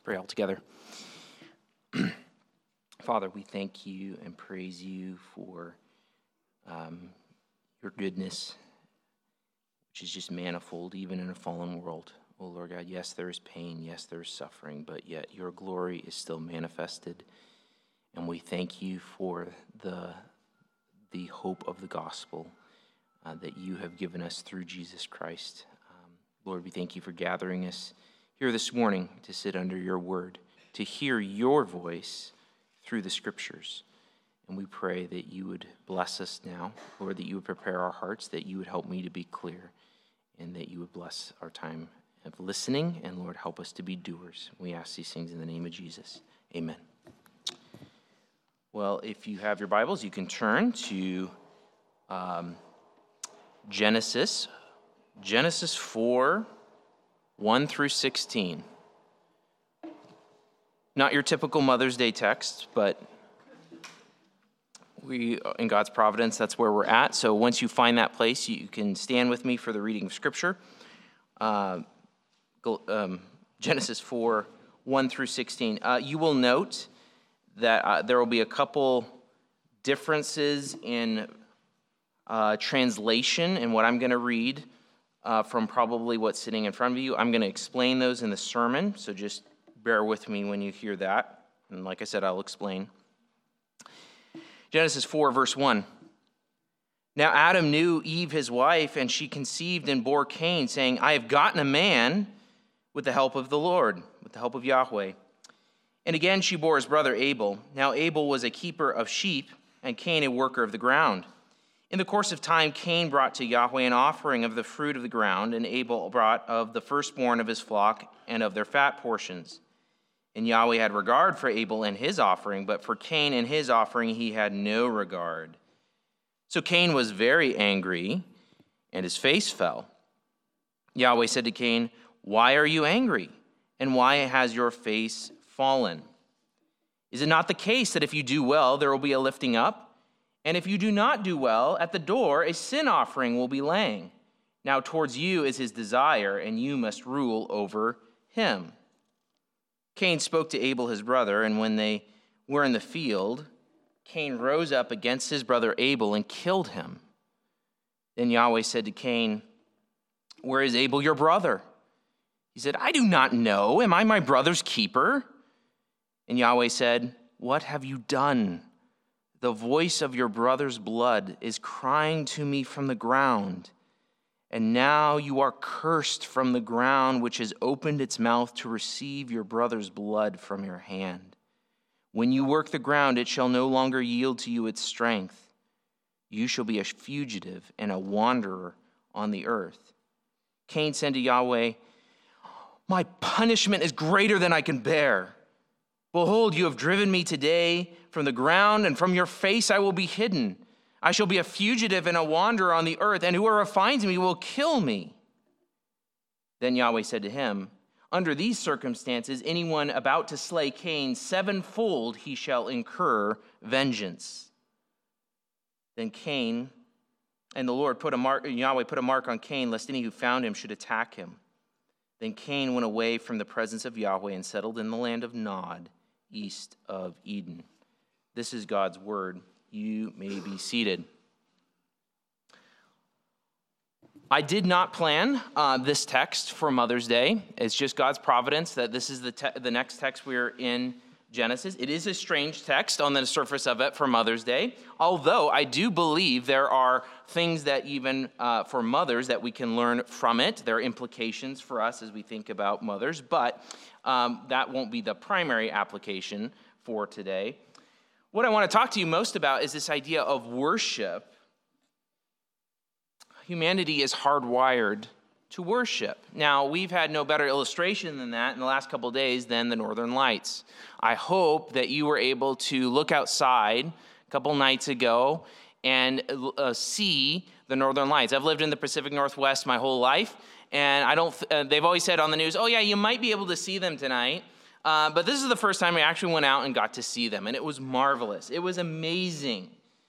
Pray all together. Father, we thank you and praise you for your goodness, which is just manifold, even in a fallen world. Oh, Lord God, yes, there is pain, yes, there is suffering, but yet your glory is still manifested. And we thank you for the hope of the gospel that you have given us through Jesus Christ. Lord, we thank you for gathering us here this morning to sit under your word, to hear your voice through the scriptures. And we pray that you would bless us now, Lord, that you would prepare our hearts, that you would help me to be clear, and that you would bless our time of listening, and Lord, help us to be doers. We ask these things in the name of Jesus. Amen. Well, if you have your Bibles, you can turn to Genesis 4, 1 through 16. Not your typical Mother's Day text, but in God's providence, that's where we're at. So once you find that place, you can stand with me for the reading of Scripture. Genesis 4, 1 through 16. You will note that there will be a couple differences in translation in what I'm going to read from probably what's sitting in front of you. I'm going to explain those in the sermon, so just bear with me when you hear that. And like I said, I'll explain. Genesis 4, verse 1. Now Adam knew Eve his wife, and she conceived and bore Cain, saying, I have gotten a man with the help of the Lord, with the help of Yahweh. And again she bore his brother Abel. Now Abel was a keeper of sheep, and Cain a worker of the ground. In the course of time, Cain brought to Yahweh an offering of the fruit of the ground, and Abel brought of the firstborn of his flock and of their fat portions. And Yahweh had regard for Abel and his offering, but for Cain and his offering he had no regard. So Cain was very angry, and his face fell. Yahweh said to Cain, Why are you angry? And why has your face fallen? Is it not the case that if you do well, there will be a lifting up? And if you do not do well, at the door a sin offering will be laying. Now towards you is his desire, and you must rule over him. Cain spoke to Abel his brother, and when they were in the field, Cain rose up against his brother Abel and killed him. Then Yahweh said to Cain, Where is Abel your brother? He said, I do not know. Am I my brother's keeper? And Yahweh said, What have you done? The voice of your brother's blood is crying to me from the ground. And now you are cursed from the ground, which has opened its mouth to receive your brother's blood from your hand. When you work the ground, it shall no longer yield to you its strength. You shall be a fugitive and a wanderer on the earth. Cain said to Yahweh, My punishment is greater than I can bear. Behold, you have driven me today from the ground, and from your face I will be hidden. I shall be a fugitive and a wanderer on the earth, and whoever finds me will kill me. Then Yahweh said to him, Under these circumstances, anyone about to slay Cain sevenfold he shall incur vengeance. Then Cain, and the Lord Yahweh put a mark on Cain, lest any who found him should attack him. Then Cain went away from the presence of Yahweh and settled in the land of Nod, east of Eden. This is God's word. You may be seated. I did not plan this text for Mother's Day. It's just God's providence that this is the next text we're in Genesis. It is a strange text on the surface of it for Mother's Day, although I do believe there are things that even for mothers that we can learn from it. There are implications for us as we think about mothers, but that won't be the primary application for today. What I want to talk to you most about is this idea of worship. Humanity is hardwired to worship. Now, we've had no better illustration than that in the last couple of days than the Northern Lights. I hope that you were able to look outside a couple nights ago and see the Northern Lights. I've lived in the Pacific Northwest my whole life, and they've always said on the news, oh yeah, you might be able to see them tonight. But this is the first time I actually went out and got to see them, and it was marvelous. It was amazing.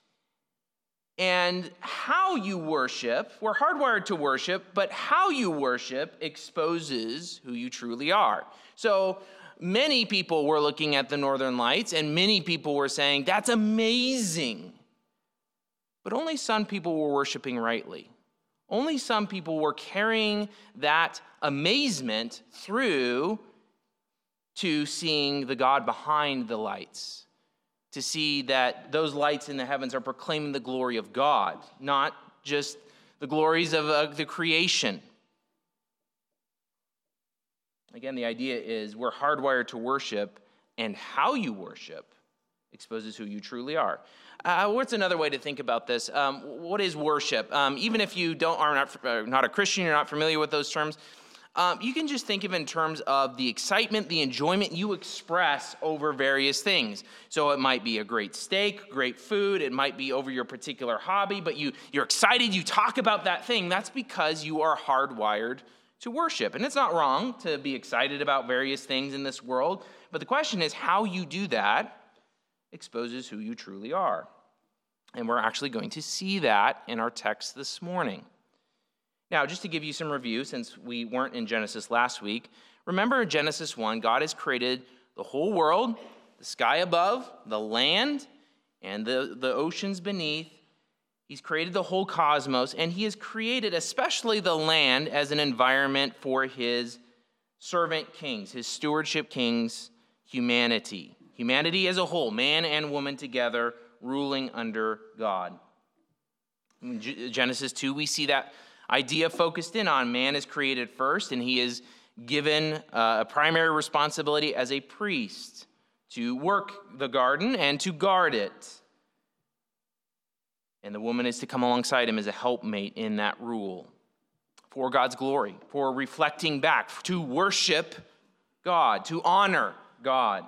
And how you worship, we're hardwired to worship, but how you worship exposes who you truly are. So many people were looking at the northern lights, and many people were saying, that's amazing. But only some people were worshiping rightly. Only some people were carrying that amazement through to seeing the God behind the lights, to see that those lights in the heavens are proclaiming the glory of God, not just the glories of the creation. Again, the idea is we're hardwired to worship, and how you worship exposes who you truly are. What's another way to think about this? What is worship? Even if you are not a Christian, you're not familiar with those terms, you can just think of it in terms of the excitement, the enjoyment you express over various things. So it might be a great steak, great food. It might be over your particular hobby, but you're excited. You talk about that thing. That's because you are hardwired to worship. And it's not wrong to be excited about various things in this world. But the question is how you do that exposes who you truly are. And we're actually going to see that in our text this morning. Now, just to give you some review, since we weren't in Genesis last week, remember in Genesis 1, God has created the whole world, the sky above, the land, and the oceans beneath. He's created the whole cosmos, and he has created especially the land as an environment for his servant kings, his stewardship kings, humanity. Humanity as a whole, man and woman together, ruling under God. In Genesis 2, we see that idea focused in on man is created first, and he is given a primary responsibility as a priest to work the garden and to guard it. And the woman is to come alongside him as a helpmate in that rule for God's glory, for reflecting back, to worship God, to honor God.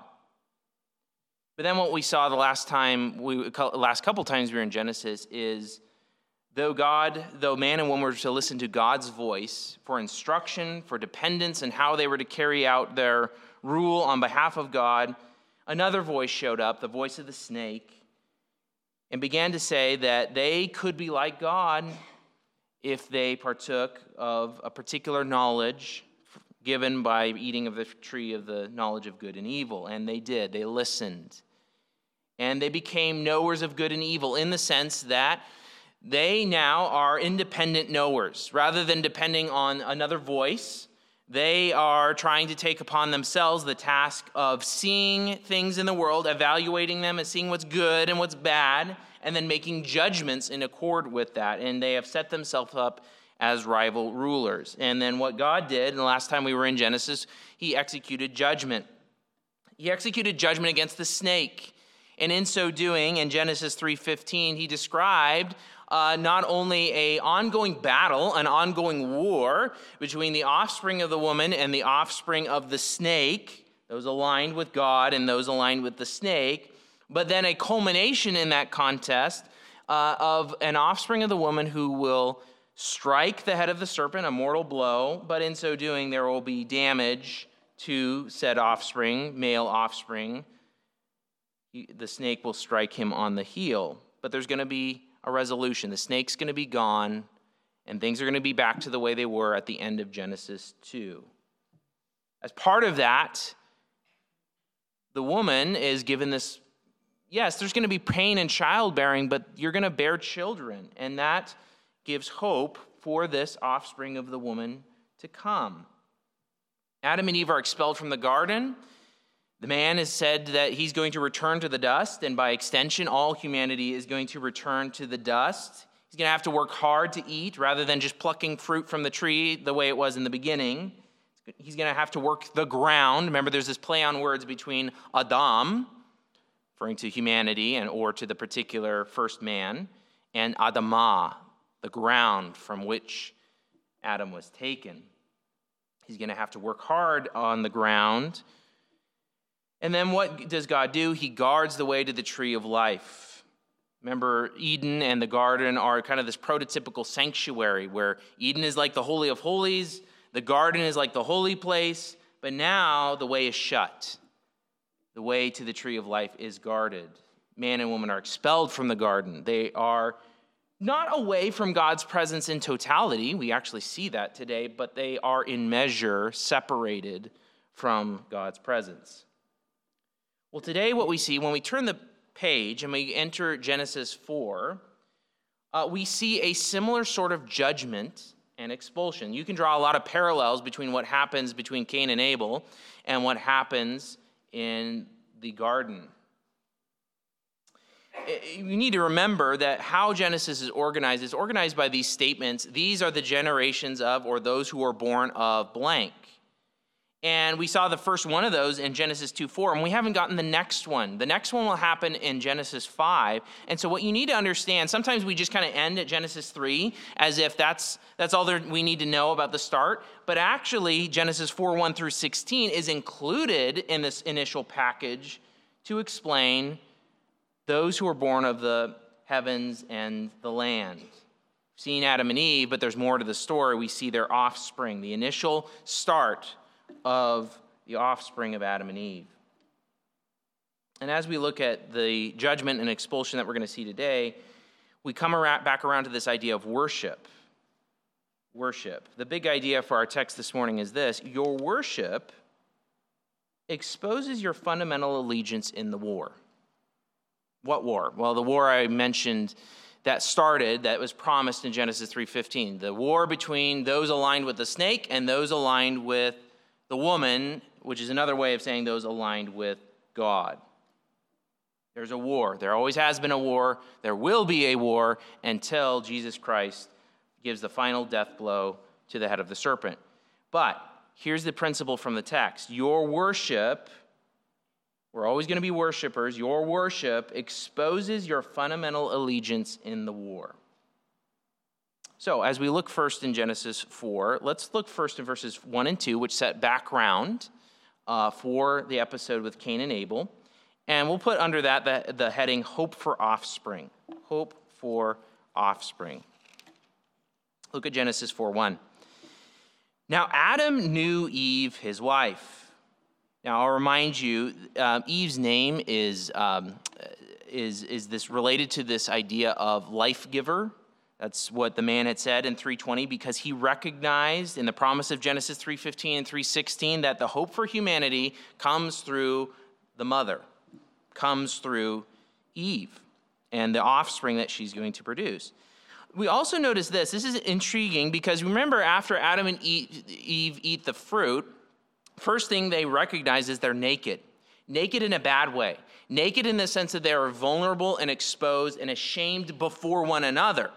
But then what we saw the last couple times we were in Genesis is though man and woman were to listen to God's voice for instruction, for dependence, and how they were to carry out their rule on behalf of God, another voice showed up, the voice of the snake, and began to say that they could be like God if they partook of a particular knowledge given by eating of the tree of the knowledge of good and evil. And they did. They listened. And they became knowers of good and evil in the sense that they now are independent knowers. Rather than depending on another voice, they are trying to take upon themselves the task of seeing things in the world, evaluating them and seeing what's good and what's bad, and then making judgments in accord with that. And they have set themselves up as rival rulers. And then what God did, and the last time we were in Genesis, he executed judgment. He executed judgment against the snake. And in so doing, in Genesis 3:15, he described not only an ongoing battle, an ongoing war between the offspring of the woman and the offspring of the snake, those aligned with God and those aligned with the snake, but then a culmination in that contest of an offspring of the woman who will strike the head of the serpent, a mortal blow, but in so doing there will be damage to said offspring, male offspring. The snake will strike him on the heel, but there's going to be a resolution. The snake's going to be gone, and things are going to be back to the way they were at the end of Genesis 2. As part of that, the woman is given this, yes, there's going to be pain in childbearing, but you're going to bear children, and that gives hope for this offspring of the woman to come. Adam and Eve are expelled from the garden. The man has said that he's going to return to the dust, and by extension, all humanity is going to return to the dust. He's going to have to work hard to eat rather than just plucking fruit from the tree the way it was in the beginning. He's going to have to work the ground. Remember, there's this play on words between Adam, referring to humanity or to the particular first man, and Adamah, the ground from which Adam was taken. He's going to have to work hard on the ground. And then what does God do? He guards the way to the tree of life. Remember, Eden and the garden are kind of this prototypical sanctuary where Eden is like the Holy of Holies, the garden is like the holy place, but now the way is shut. The way to the tree of life is guarded. Man and woman are expelled from the garden. They are not away from God's presence in totality. We actually see that today, but they are in measure separated from God's presence. Well, today what we see when we turn the page and we enter Genesis 4, we see a similar sort of judgment and expulsion. You can draw a lot of parallels between what happens between Cain and Abel and what happens in the garden. You need to remember that how Genesis is organized by these statements. These are the generations of, or those who are born of blank. And we saw the first one of those in Genesis 2:4, and we haven't gotten the next one. The next one will happen in Genesis 5. And so what you need to understand, sometimes we just kind of end at Genesis 3 as if that's all we need to know about the start. But actually, Genesis 4:1 through 16 is included in this initial package to explain those who are born of the heavens and the land. We've seen Adam and Eve, but there's more to the story. We see their offspring, the initial start of the offspring of Adam and Eve. And as we look at the judgment and expulsion that we're going to see today, we come back around to this idea of worship. Worship. The big idea for our text this morning is this: your worship exposes your fundamental allegiance in the war. What war? Well, the war I mentioned that was promised in Genesis 3:15. The war between those aligned with the snake and those aligned with the woman, which is another way of saying those aligned with God. There's a war. There always has been a war. There will be a war until Jesus Christ gives the final death blow to the head of the serpent. But here's the principle from the text. Your worship, we're always going to be worshipers. Your worship exposes your fundamental allegiance in the war. So as we look first in Genesis 4, let's look first in verses 1 and 2, which set background for the episode with Cain and Abel. And we'll put under that the heading, Hope for Offspring. Hope for Offspring. Look at Genesis 4:1. Now Adam knew Eve, his wife. Now I'll remind you, Eve's name is this related to this idea of life giver. That's what the man had said in 3:20, because he recognized in the promise of Genesis 3:15 and 3:16 that the hope for humanity comes through the mother, comes through Eve and the offspring that she's going to produce. We also notice this. This is intriguing because remember, after Adam and Eve eat the fruit, first thing they recognize is they're naked. Naked in a bad way. Naked in the sense that they are vulnerable and exposed and ashamed before one another.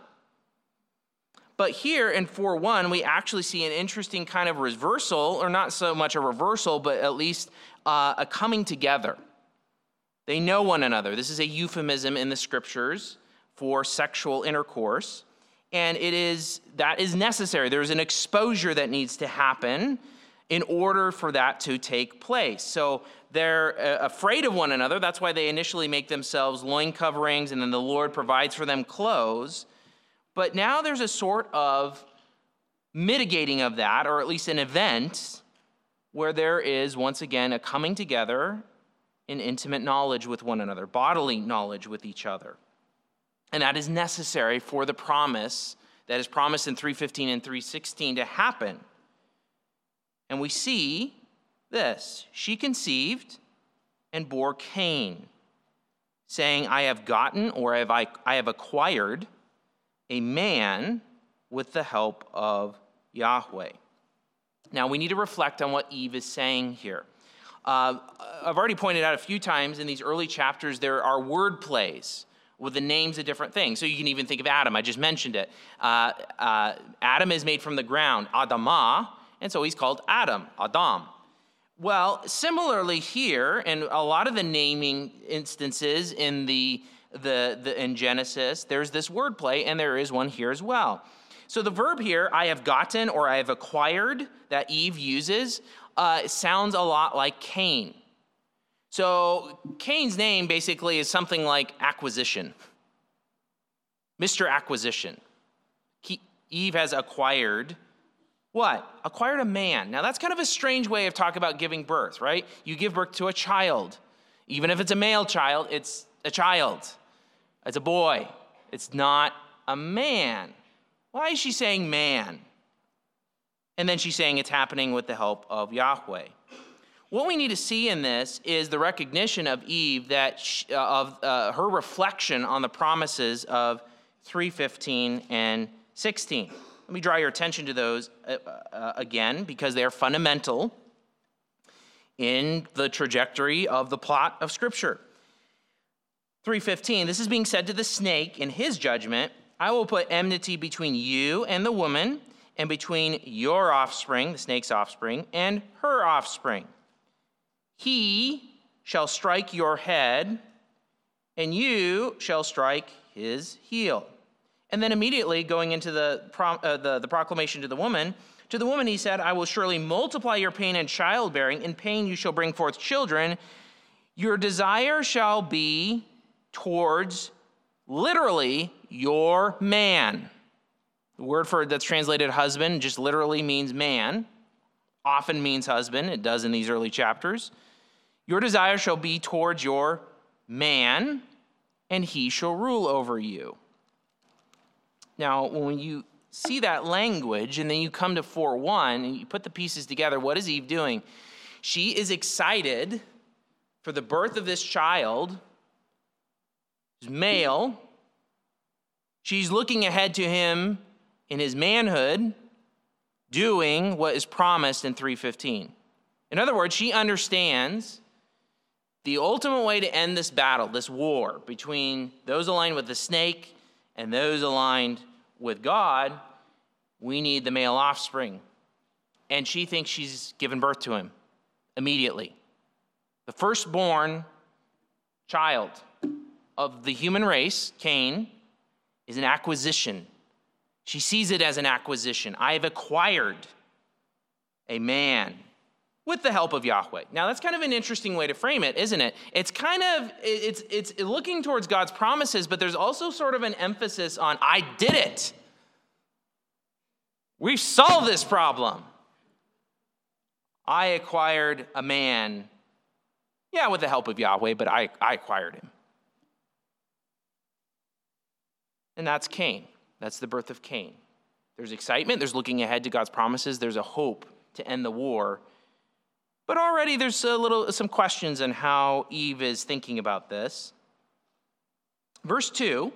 But here in 4:1, we actually see an interesting kind of reversal, or not so much a reversal, but at least a coming together. They know one another. This is a euphemism in the scriptures for sexual intercourse, and that is necessary. There's an exposure that needs to happen in order for that to take place. So they're afraid of one another. That's why they initially make themselves loin coverings, and then the Lord provides for them clothes. But now there's a sort of mitigating of that, or at least an event where there is, once again, a coming together in intimate knowledge with one another, bodily knowledge with each other. And that is necessary for the promise that is promised in 3:15 and 3:16 to happen. And we see this: she conceived and bore Cain, saying, I have gotten, or I have acquired a man with the help of Yahweh. Now, we need to reflect on what Eve is saying here. I've already pointed out a few times in these early chapters there are word plays with the names of different things. So you can even think of Adam. I just mentioned it. Adam is made from the ground, Adamah, and so he's called Adam. Well, similarly here, in a lot of the naming instances in in Genesis, there's this word play, and there is one here as well. So the verb here, I have gotten or I have acquired, that Eve uses, sounds a lot like Cain. So Cain's name basically is something like acquisition. Mr. Acquisition. Eve has acquired what? Acquired a man. Now that's kind of a strange way of talking about giving birth, right? You give birth to a child. Even if it's a male child, it's a child. It's a boy. It's not a man. Why is she saying man? And then she's saying it's happening with the help of Yahweh. What we need to see in this is the recognition of Eve of her reflection on the promises of 3:15 and 16. Let me draw your attention to those again, because they are fundamental in the trajectory of the plot of Scripture. 3:15, this is being said to the snake in his judgment, I will put enmity between you and the woman, and between your offspring, the snake's offspring, and her offspring. He shall strike your head, and you shall strike his heel. And then immediately going into the proclamation to the woman he said, I will surely multiply your pain in childbearing. In pain you shall bring forth children. Your desire shall be towards, literally, your man. The word that's translated husband just literally means man, often means husband. It does in these early chapters. Your desire shall be towards your man, and he shall rule over you. Now, when you see that language, and then you come to 4:1, and you put the pieces together, what is Eve doing? She is excited for the birth of this child, who's male. She's looking ahead to him in his manhood, doing what is promised in 3:15. In other words, she understands the ultimate way to end this battle, this war between those aligned with the snake and those aligned with God. We need the male offspring. And she thinks she's given birth to him immediately. The firstborn child of the human race, Cain, is an acquisition. She sees it as an acquisition. I have acquired a man with the help of Yahweh. Now, that's kind of an interesting way to frame it, isn't it? It's looking towards God's promises, but there's also sort of an emphasis on, I did it. We've solved this problem. I acquired a man, with the help of Yahweh, but I acquired him. And that's Cain. That's the birth of Cain. There's excitement. There's looking ahead to God's promises. There's a hope to end the war. But already there's some questions on how Eve is thinking about this. Verse 2,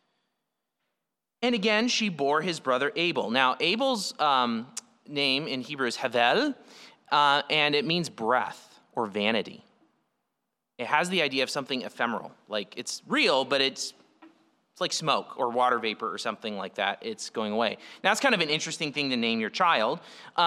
and again she bore his brother Abel. Now Abel's name in Hebrew is Havel, and it means breath or vanity. It has the idea of something ephemeral. Like it's real, but it's like smoke or water vapor or something like that. It's going away. Now, it's kind of an interesting thing to name your child.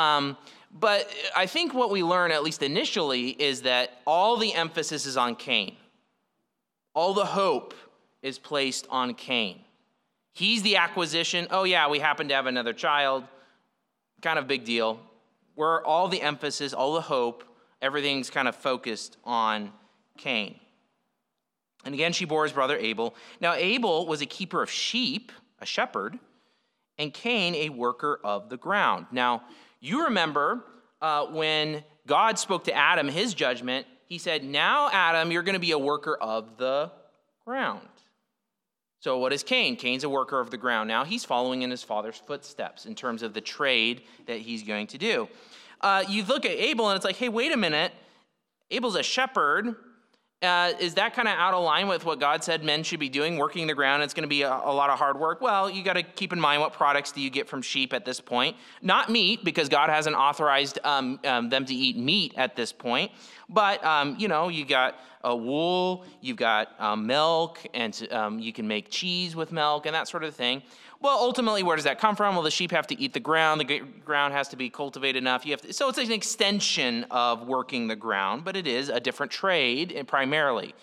But I think what we learn, at least initially, is that all the emphasis is on Cain. All the hope is placed on Cain. He's the acquisition. Oh, yeah, we happen to have another child. Kind of big deal. Where all the emphasis, all the hope, everything's kind of focused on Cain. And again, she bore his brother Abel. Now, Abel was a keeper of sheep, a shepherd, and Cain a worker of the ground. Now, you remember when God spoke to Adam, his judgment, he said, now, Adam, you're going to be a worker of the ground. So what is Cain? Cain's a worker of the ground. Now, he's following in his father's footsteps in terms of the trade that he's going to do. You look at Abel, and it's like, hey, wait a minute. Abel's a shepherd. Is that kind of out of line with what God said men should be doing, working the ground? It's going to be a lot of hard work. Well, you got to keep in mind, what products do you get from sheep at this point? Not meat, because God hasn't authorized them to eat meat at this point. But, you got wool, you've got milk, and you can make cheese with milk and that sort of thing. Well, ultimately, where does that come from? Well, the sheep have to eat the ground. The ground has to be cultivated enough. So it's an extension of working the ground, but it is a different trade primarily.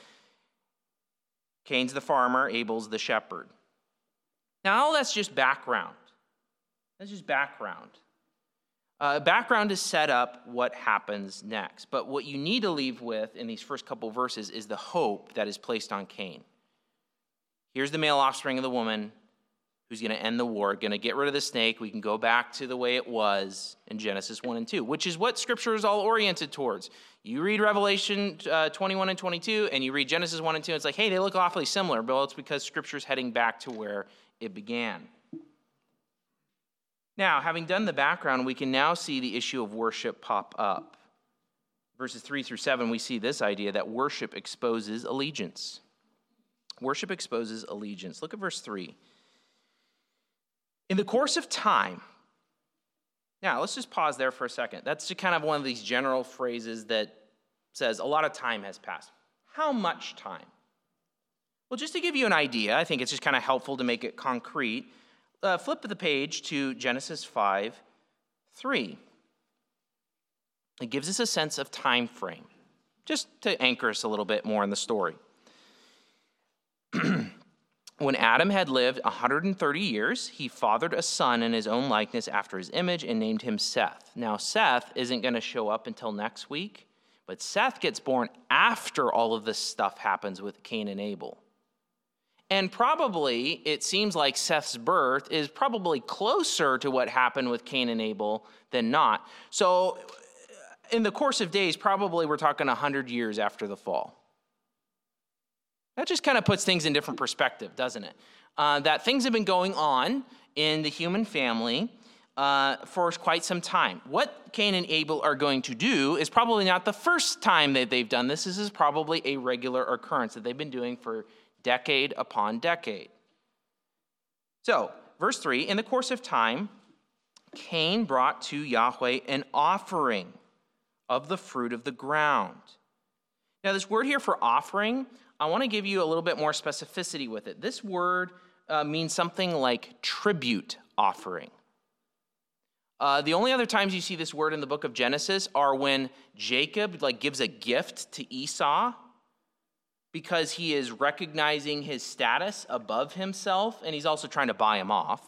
Cain's the farmer, Abel's the shepherd. Now, all that's just background. That's just background. Background to set up what happens next. But what you need to leave with in these first couple verses is the hope that is placed on Cain. Here's the male offspring of the woman who's going to end the war, going to get rid of the snake. We can go back to the way it was in Genesis 1 and 2, which is what Scripture is all oriented towards. You read Revelation 21 and 22, and you read Genesis 1 and 2, and it's like, hey, they look awfully similar, but it's because Scripture's heading back to where it began. Now, having done the background, we can now see the issue of worship pop up. verses 3 through 7, we see this idea that worship exposes allegiance. Worship exposes allegiance. Look at verse 3. In the course of time. Now, let's just pause there for a second. That's just kind of one of these general phrases that says a lot of time has passed. How much time? Well, just to give you an idea, I think it's just kind of helpful to make it concrete. Flip the page to Genesis 5:3. It gives us a sense of time frame, just to anchor us a little bit more in the story. When Adam had lived 130 years, he fathered a son in his own likeness after his image and named him Seth. Now, Seth isn't going to show up until next week, but Seth gets born after all of this stuff happens with Cain and Abel. And probably, it seems like Seth's birth is probably closer to what happened with Cain and Abel than not. So, in the course of days, probably we're talking 100 years after the fall. That just kind of puts things in different perspective, doesn't it? That things have been going on in the human family for quite some time. What Cain and Abel are going to do is probably not the first time that they've done this. This is probably a regular occurrence that they've been doing for decade upon decade. So, verse 3, in the course of time, Cain brought to Yahweh an offering of the fruit of the ground. Now, this word here for offering, I want to give you a little bit more specificity with it. This word means something like tribute offering. The only other times you see this word in the book of Genesis are when Jacob gives a gift to Esau because he is recognizing his status above himself, and he's also trying to buy him off.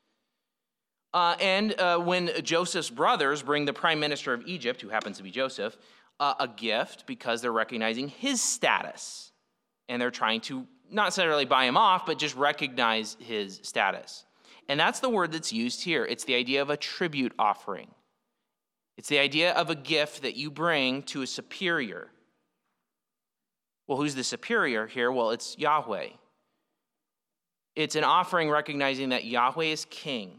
And when Joseph's brothers bring the prime minister of Egypt, who happens to be Joseph, a gift because they're recognizing his status. And they're trying to not necessarily buy him off, but just recognize his status. And that's the word that's used here. It's the idea of a tribute offering. It's the idea of a gift that you bring to a superior. Well, who's the superior here? Well, it's Yahweh. It's an offering recognizing that Yahweh is king.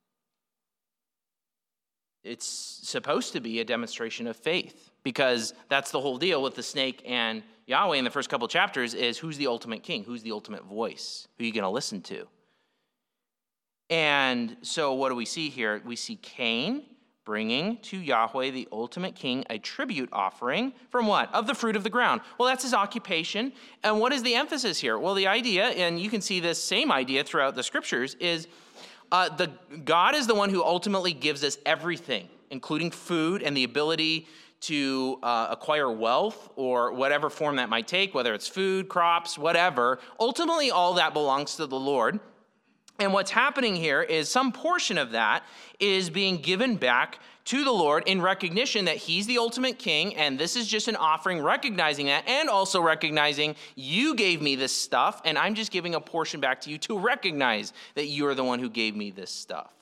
It's supposed to be a demonstration of faith because that's the whole deal with the snake and Yahweh in the first couple chapters is who's the ultimate king? Who's the ultimate voice? Who are you going to listen to? And so what do we see here? We see Cain bringing to Yahweh, the ultimate king, a tribute offering from what? Of the fruit of the ground. Well, that's his occupation. And what is the emphasis here? Well, the idea, and you can see this same idea throughout the scriptures, is God is the one who ultimately gives us everything, including food and the ability to acquire wealth or whatever form that might take, whether it's food, crops, whatever. Ultimately, all that belongs to the Lord. And what's happening here is some portion of that is being given back to the Lord in recognition that he's the ultimate king, and this is just an offering recognizing that, and also recognizing you gave me this stuff, and I'm just giving a portion back to you to recognize that you're the one who gave me this stuff.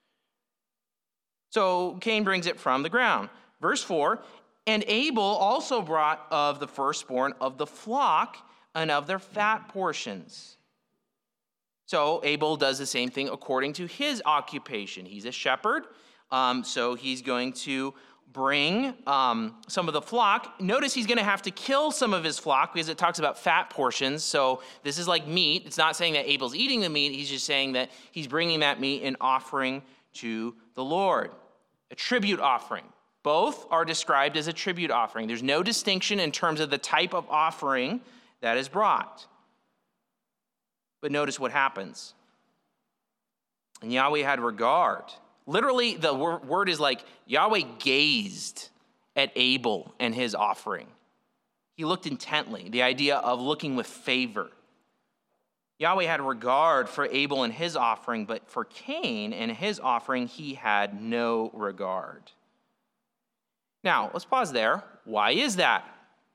So Cain brings it from the ground. Verse 4, and Abel also brought of the firstborn of the flock and of their fat portions. So Abel does the same thing according to his occupation. He's a shepherd, so he's going to bring some of the flock. Notice he's going to have to kill some of his flock because it talks about fat portions. So this is like meat. It's not saying that Abel's eating the meat. He's just saying that he's bringing that meat and offering to the Lord. A tribute offering. Both are described as a tribute offering. There's no distinction in terms of the type of offering that is brought. But notice what happens. And Yahweh had regard. Literally, the word is like Yahweh gazed at Abel and his offering. He looked intently, the idea of looking with favor. Yahweh had regard for Abel and his offering, but for Cain and his offering, he had no regard. Now, let's pause there. Why is that?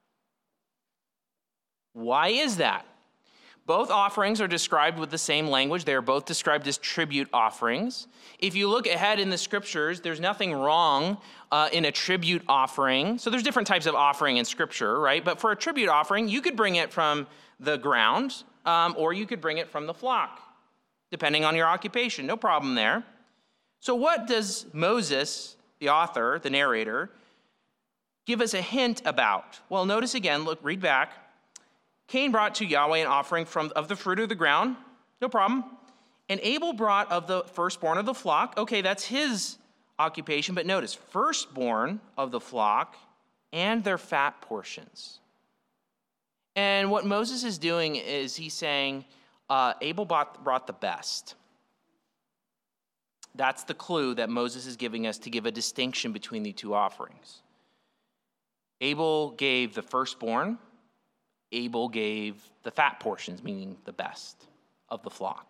Why is that? Both offerings are described with the same language. They are both described as tribute offerings. If you look ahead in the scriptures, there's nothing wrong in a tribute offering. So there's different types of offering in scripture, right? But for a tribute offering, you could bring it from the ground or you could bring it from the flock, depending on your occupation. No problem there. So what does Moses, the author, the narrator, give us a hint about? Well, notice again, look, read back. Cain brought to Yahweh an offering of the fruit of the ground. No problem. And Abel brought of the firstborn of the flock. Okay, that's his occupation. But notice, firstborn of the flock and their fat portions. And what Moses is doing is he's saying, Abel brought the best. That's the clue that Moses is giving us to give a distinction between the two offerings. Abel gave the firstborn. Abel gave the fat portions, meaning the best of the flock.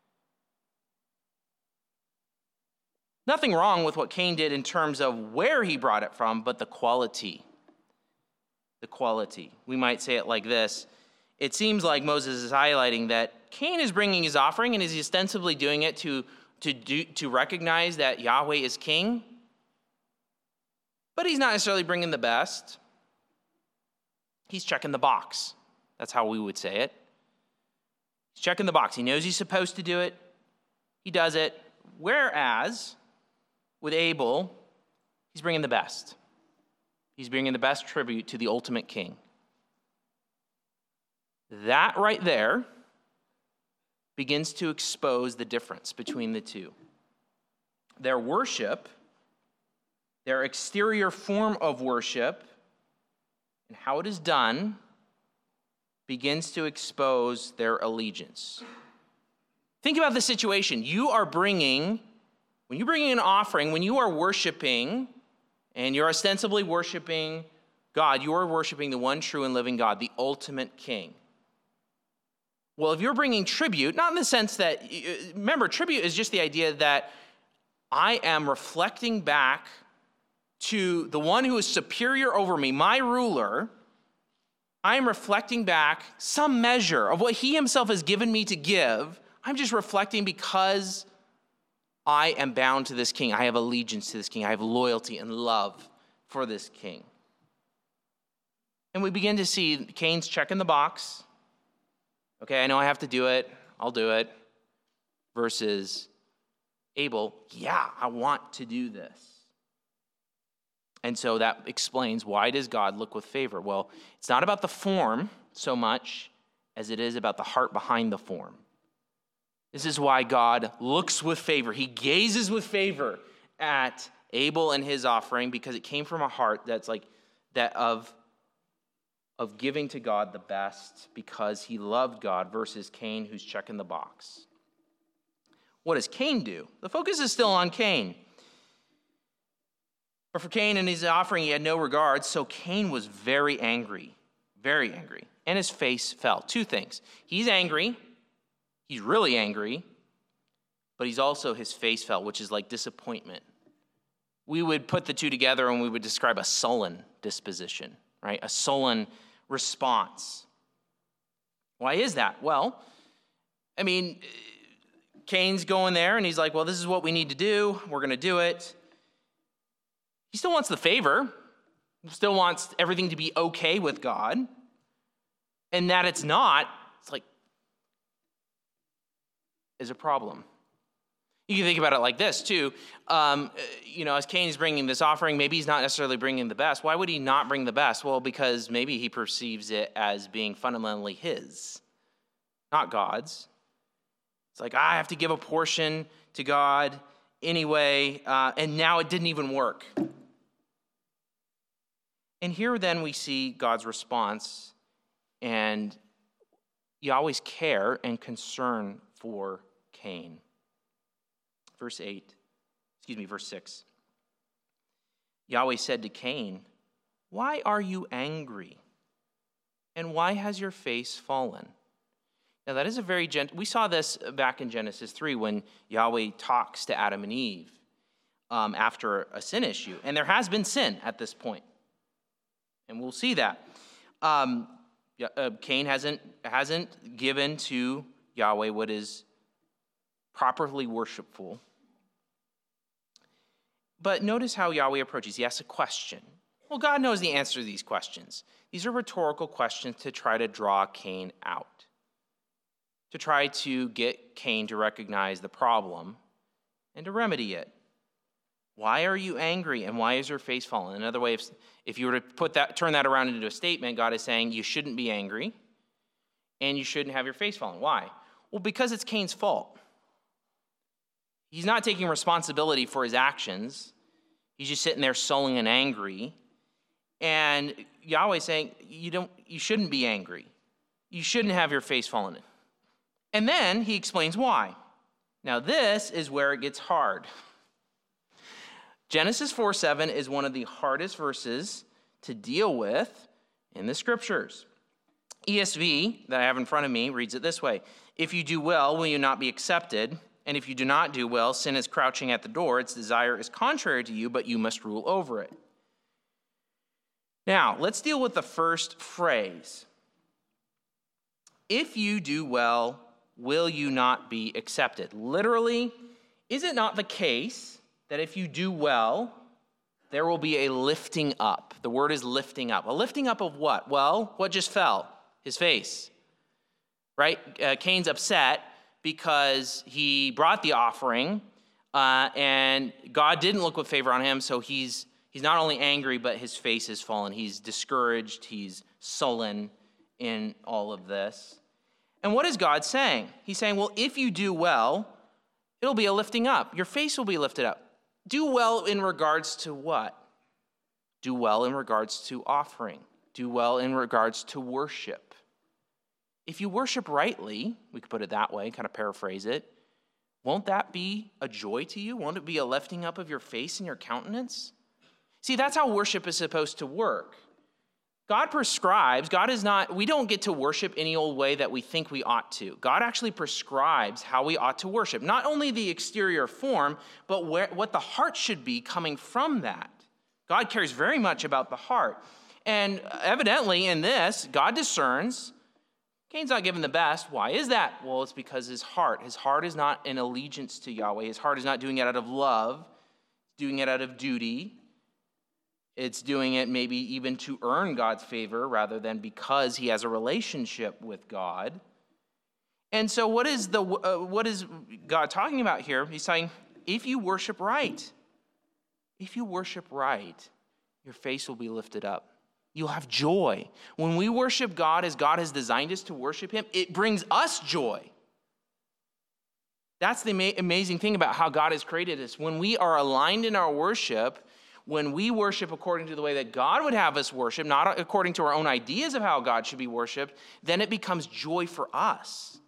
Nothing wrong with what Cain did in terms of where he brought it from, but the quality. The quality. We might say it like this. It seems like Moses is highlighting that Cain is bringing his offering and is ostensibly doing it to recognize that Yahweh is king. But he's not necessarily bringing the best. He's checking the box. That's how we would say it. He's checking the box. He knows he's supposed to do it. He does it. Whereas with Abel, he's bringing the best. He's bringing the best tribute to the ultimate king. That right there begins to expose the difference between the two. Their worship, their exterior form of worship, and how it is done begins to expose their allegiance. Think about the situation. When you're bringing an offering, when you are worshiping, and you're ostensibly worshiping God, you are worshiping the one true and living God, the ultimate king. Well, if you're bringing tribute, not in the sense that, remember, tribute is just the idea that I am reflecting back to the one who is superior over me, my ruler. I am reflecting back some measure of what he himself has given me to give. I'm just reflecting because I am bound to this king. I have allegiance to this king. I have loyalty and love for this king. And we begin to see Cain's checking the box. Okay, I know I have to do it. I'll do it. Versus Abel, yeah, I want to do this. And so that explains, why does God look with favor? Well, it's not about the form so much as it is about the heart behind the form. This is why God looks with favor. He gazes with favor at Abel and his offering, because it came from a heart that's like that of giving to God the best because he loved God, versus Cain, who's checking the box. What does Cain do? The focus is still on Cain. But for Cain and his offering, he had no regard, so Cain was very angry, and his face fell. Two things. He's angry. He's really angry, but his face fell, which is like disappointment. We would put the two together and we would describe a sullen disposition, right? A sullen response. Why is that? Well, I mean, Cain's going there and he's like, well, this is what we need to do. We're going to do it. He still wants the favor. He still wants everything to be okay with God. And that it's not, it's like, is a problem. You can think about it like this, too. As Cain is bringing this offering, maybe he's not necessarily bringing the best. Why would he not bring the best? Well, because maybe he perceives it as being fundamentally his, not God's. It's like, I have to give a portion to God anyway, and now it didn't even work. And here then we see God's response and Yahweh's care and concern for Cain. Verse 6. Yahweh said to Cain, "Why are you angry? And why has your face fallen?" Now that is a very we saw this back in Genesis 3 when Yahweh talks to Adam and Eve after a sin issue. And there has been sin at this point. And we'll see that. Cain hasn't given to Yahweh what is properly worshipful. But notice how Yahweh approaches. He asks a question. Well, God knows the answer to these questions. These are rhetorical questions to try to draw Cain out, to try to get Cain to recognize the problem and to remedy it. Why are you angry, and why is your face fallen? Another way, if you were to turn that around into a statement, God is saying you shouldn't be angry, and you shouldn't have your face fallen. Why? Well, because it's Cain's fault. He's not taking responsibility for his actions. He's just sitting there sullen and angry. And Yahweh's saying, you shouldn't be angry. You shouldn't have your face fallen. And then he explains why. Now this is where it gets hard. Genesis 4:7 is one of the hardest verses to deal with in the scriptures. ESV, that I have in front of me, reads it this way. If you do well, will you not be accepted? And if you do not do well, sin is crouching at the door. Its desire is contrary to you, but you must rule over it. Now, let's deal with the first phrase. If you do well, will you not be accepted? Literally, is it not the case that if you do well, there will be a lifting up? The word is lifting up. A lifting up of what? Well, what just fell? His face, right? Cain's upset because he brought the offering, and God didn't look with favor on him, so he's not only angry, but his face is fallen. He's discouraged. He's sullen in all of this. And what is God saying? He's saying, well, if you do well, it'll be a lifting up. Your face will be lifted up. Do well in regards to what? Do well in regards to offering. Do well in regards to worship. If you worship rightly, we could put it that way, kind of paraphrase it, won't that be a joy to you? Won't it be a lifting up of your face and your countenance? See, that's how worship is supposed to work. God prescribes, we don't get to worship any old way that we think we ought to. God actually prescribes how we ought to worship. Not only the exterior form, but what the heart should be coming from that. God cares very much about the heart. And evidently in this, God discerns Cain's not given the best. Why is that? Well, it's because his heart is not in allegiance to Yahweh. His heart is not doing it out of love, doing it out of duty. It's doing it maybe even to earn God's favor rather than because he has a relationship with God. And so what is God talking about here? He's saying, if you worship right, your face will be lifted up. You'll have joy. When we worship God as God has designed us to worship him, it brings us joy. That's the amazing thing about how God has created us. When we are aligned in our worship, when we worship according to the way that God would have us worship, not according to our own ideas of how God should be worshiped, then it becomes joy for us.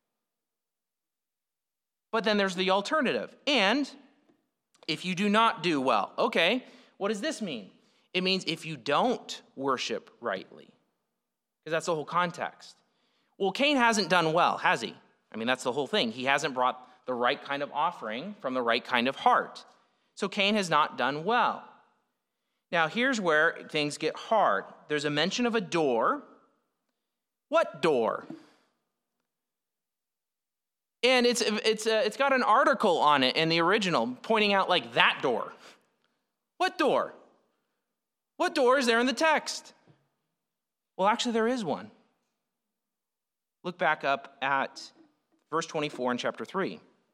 But then there's the alternative. And if you do not do well, okay, what does this mean? It means if you don't worship rightly, because that's the whole context. Well, Cain hasn't done well, has he? I mean, that's the whole thing. He hasn't brought the right kind of offering from the right kind of heart. So Cain has not done well. Now, here's where things get hard. There's a mention of a door. What door? And it's got an article on it in the original pointing out like that door. What door? What door is there in the text? Well, actually, there is one. Look back up at verse 24 in chapter 3.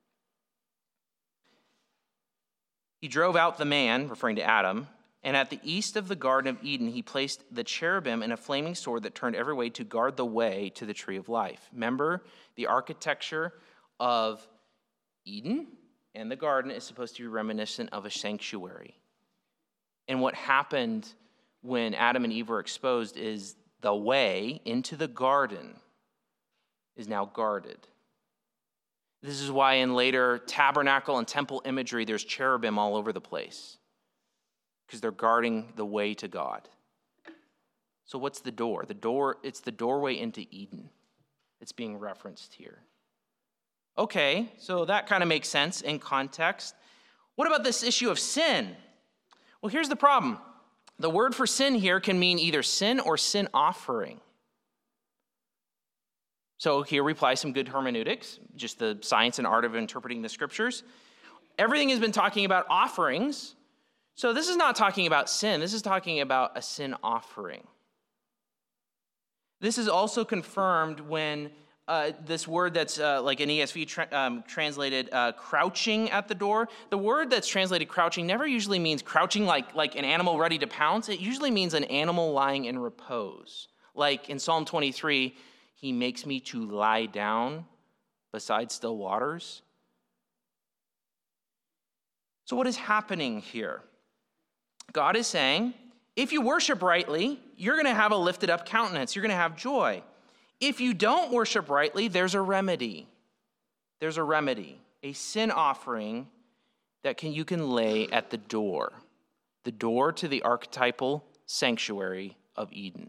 He drove out the man, referring to Adam, and at the east of the Garden of Eden, he placed the cherubim and a flaming sword that turned every way to guard the way to the tree of life. Remember, the architecture of Eden and the garden is supposed to be reminiscent of a sanctuary. And what happened when Adam and Eve were exposed is the way into the garden is now guarded. This is why in later tabernacle and temple imagery, there's cherubim all over the place, because they're guarding the way to God. So what's the door? It's the doorway into Eden. It's being referenced here. Okay, so that kind of makes sense in context. What about this issue of sin? Well, here's the problem. The word for sin here can mean either sin or sin offering. So here we apply some good hermeneutics, just the science and art of interpreting the scriptures. Everything has been talking about offerings. So this is not talking about sin. This is talking about a sin offering. This is also confirmed when this word that's like an ESV translated crouching at the door. The word that's translated crouching never usually means crouching like an animal ready to pounce. It usually means an animal lying in repose. Like in Psalm 23, he makes me to lie down beside still waters. So what is happening here? God is saying, if you worship rightly, you're going to have a lifted up countenance. You're going to have joy. If you don't worship rightly, there's a remedy. There's a remedy, a sin offering that you can lay at the door to the archetypal sanctuary of Eden.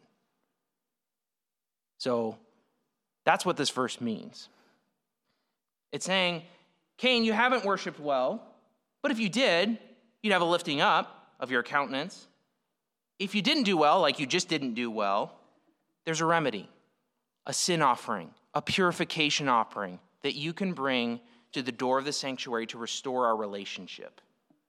So that's what this verse means. It's saying, Cain, you haven't worshiped well, but if you did, you'd have a lifting up of your countenance. If you didn't do well, like you just didn't do well, there's a remedy. A sin offering, a purification offering that you can bring to the door of the sanctuary to restore our relationship.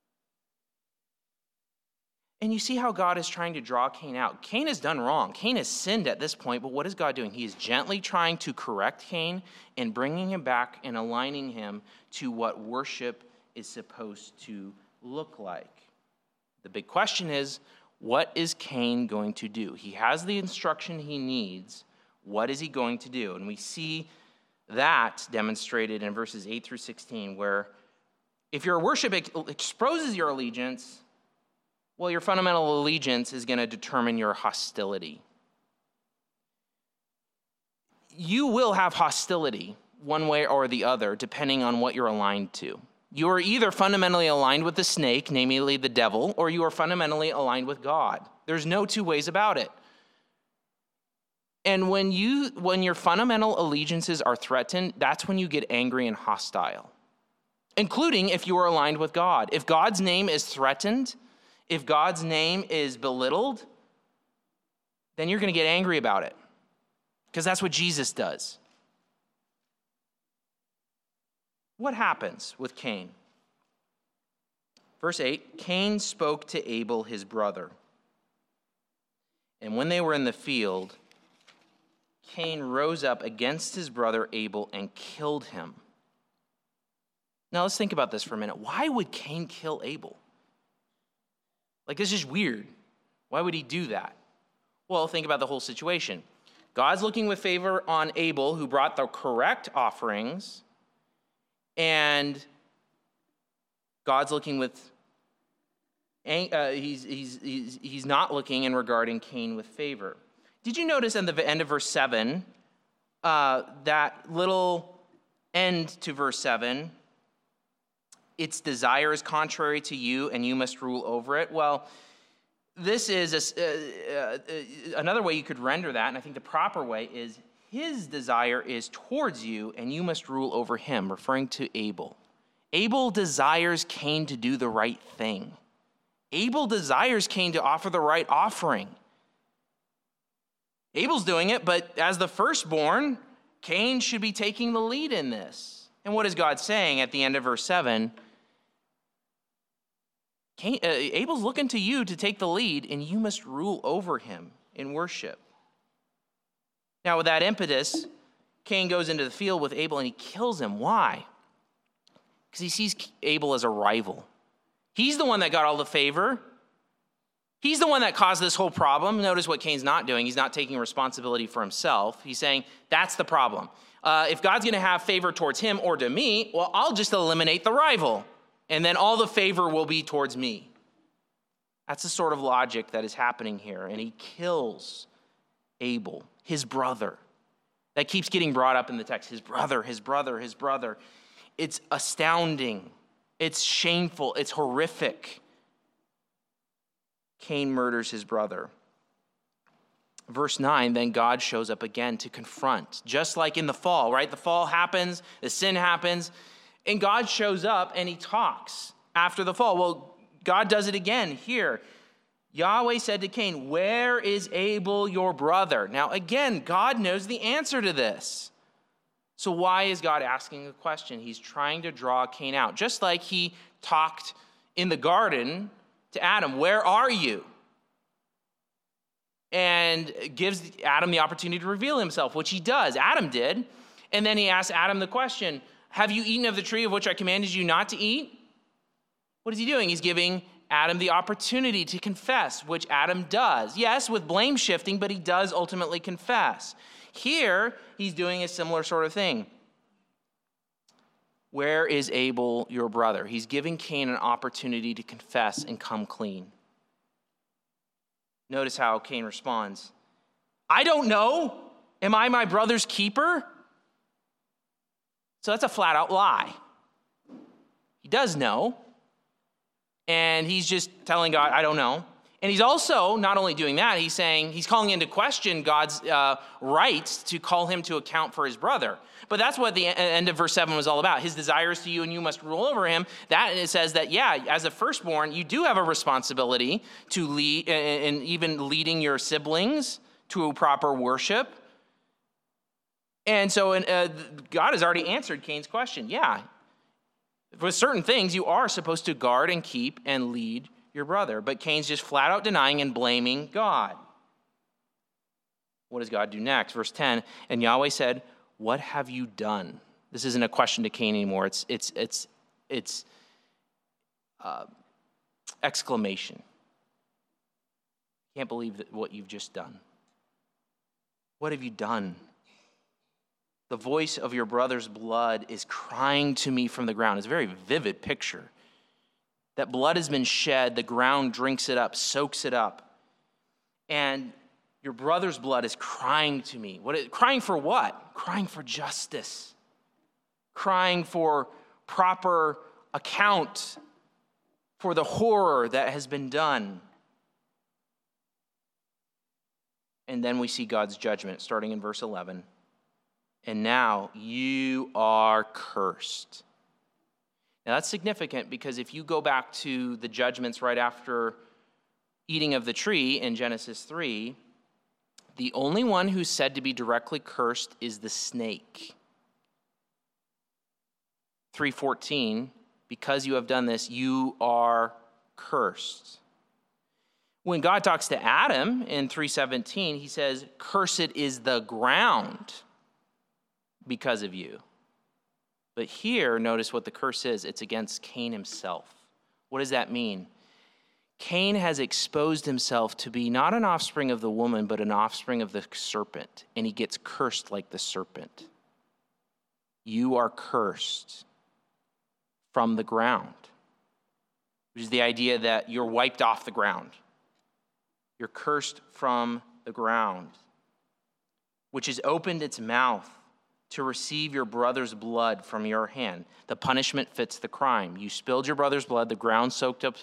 And you see how God is trying to draw Cain out. Cain has done wrong. Cain has sinned at this point, but what is God doing? He is gently trying to correct Cain and bringing him back and aligning him to what worship is supposed to look like. The big question is, what is Cain going to do? He has the instruction he needs. What is he going to do? And we see that demonstrated in verses 8 through 16, where if your worship exposes your allegiance, well, your fundamental allegiance is going to determine your hostility. You will have hostility one way or the other, depending on what you're aligned to. You are either fundamentally aligned with the snake, namely the devil, or you are fundamentally aligned with God. There's no two ways about it. And when your fundamental allegiances are threatened, that's when you get angry and hostile, including if you are aligned with God. If God's name is threatened, if God's name is belittled, then you're going to get angry about it, because that's what Jesus does. What happens with Cain? Verse 8, Cain spoke to Abel, his brother. And when they were in the field, Cain rose up against his brother Abel and killed him. Now let's think about this for a minute. Why would Cain kill Abel? Like, this is weird. Why would he do that? Well, think about the whole situation. God's looking with favor on Abel, who brought the correct offerings, and God's looking with, he's not looking and regarding Cain with favor. Did you notice in the end of verse 7, that little end to verse 7, its desire is contrary to you and you must rule over it? Well, this is another way you could render that, and I think the proper way is his desire is towards you and you must rule over him, referring to Abel. Abel desires Cain to do the right thing. Abel desires Cain to offer the right offering. Abel's doing it, but as the firstborn, Cain should be taking the lead in this. And what is God saying at the end of verse 7? Abel's looking to you to take the lead, and you must rule over him in worship. Now, with that impetus, Cain goes into the field with Abel, and he kills him. Why? Because he sees Abel as a rival. He's the one that got all the favor. He's the one that caused this whole problem. Notice what Cain's not doing. He's not taking responsibility for himself. He's saying, that's the problem. If God's going to have favor towards him or to me, well, I'll just eliminate the rival, and then all the favor will be towards me. That's the sort of logic that is happening here. And he kills Abel, his brother. That keeps getting brought up in the text. His brother, his brother, his brother. It's astounding. It's shameful. It's horrific. Cain murders his brother. Verse 9, then God shows up again to confront, just like in the fall, right? The fall happens, the sin happens, and God shows up and he talks after the fall. Well, God does it again here. Yahweh said to Cain, where is Abel, your brother? Now, again, God knows the answer to this. So why is God asking a question? He's trying to draw Cain out, just like he talked in the garden to Adam, where are you? And gives Adam the opportunity to reveal himself, which he does. Adam did. And then he asks Adam the question, have you eaten of the tree of which I commanded you not to eat? What is he doing? He's giving Adam the opportunity to confess, which Adam does. Yes, with blame shifting, but he does ultimately confess. Here, he's doing a similar sort of thing. Where is Abel, your brother? He's giving Cain an opportunity to confess and come clean. Notice how Cain responds. I don't know. Am I my brother's keeper? So that's a flat out lie. He does know. And he's just telling God, I don't know. And he's also not only doing that, he's calling into question God's rights to call him to account for his brother. But that's what the end of verse 7 was all about. His desire is to you and you must rule over him. That it says that, yeah, as a firstborn, you do have a responsibility to lead, and even leading your siblings to proper worship. And so God has already answered Cain's question. Yeah, with certain things, you are supposed to guard and keep and lead your brother. But Cain's just flat out denying and blaming God. What does God do next? Verse 10, and Yahweh said, what have you done? This isn't a question to Cain anymore. It's exclamation. Can't believe what you've just done. What have you done? The voice of your brother's blood is crying to me from the ground. It's a very vivid picture. That blood has been shed, the ground drinks it up, soaks it up. And your brother's blood is crying to me. Crying for what? Crying for justice. Crying for proper account for the horror that has been done. And then we see God's judgment starting in verse 11. And now you are cursed. Now that's significant because if you go back to the judgments right after eating of the tree in Genesis 3, the only one who's said to be directly cursed is the snake. 3:14, because you have done this, you are cursed. When God talks to Adam in 3:17, he says, cursed is the ground because of you. But here, notice what the curse is. It's against Cain himself. What does that mean? Cain has exposed himself to be not an offspring of the woman, but an offspring of the serpent, and he gets cursed like the serpent. You are cursed from the ground, which is the idea that you're wiped off the ground. You're cursed from the ground, which has opened its mouth to receive your brother's blood from your hand. The punishment fits the crime. You spilled your brother's blood, the ground soaked up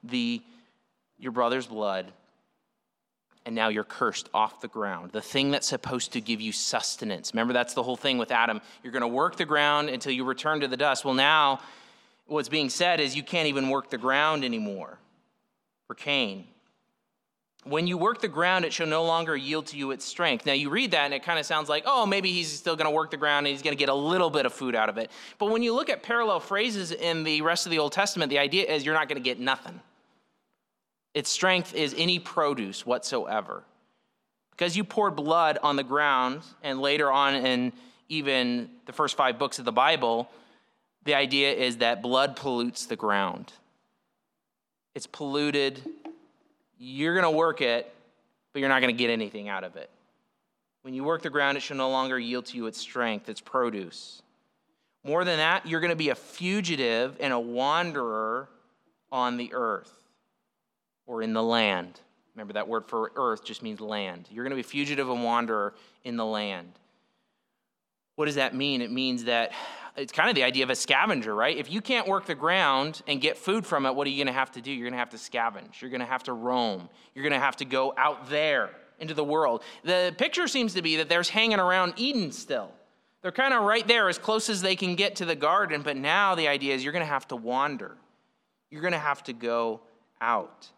your brother's blood, and now you're cursed off the ground. The thing that's supposed to give you sustenance. Remember, that's the whole thing with Adam. You're going to work the ground until you return to the dust. Well, now what's being said is you can't even work the ground anymore for Cain. When you work the ground, it shall no longer yield to you its strength. Now, you read that, and it kind of sounds like, oh, maybe he's still going to work the ground, and he's going to get a little bit of food out of it. But when you look at parallel phrases in the rest of the Old Testament, the idea is you're not going to get nothing. Its strength is any produce whatsoever. Because you poured blood on the ground, and later on in even the first 5 books of the Bible, the idea is that blood pollutes the ground. It's polluted. You're going to work it, but you're not going to get anything out of it. When you work the ground, it shall no longer yield to you its strength, its produce. More than that, you're going to be a fugitive and a wanderer on the earth or in the land. Remember, that word for earth just means land. You're going to be a fugitive and wanderer in the land. What does that mean? It means that it's kind of the idea of a scavenger, right? If you can't work the ground and get food from it, what are you going to have to do? You're going to have to scavenge. You're going to have to roam. You're going to have to go out there into the world. The picture seems to be that they're hanging around Eden still. They're kind of right there as close as they can get to the garden, but now the idea is you're going to have to wander. You're going to have to go out.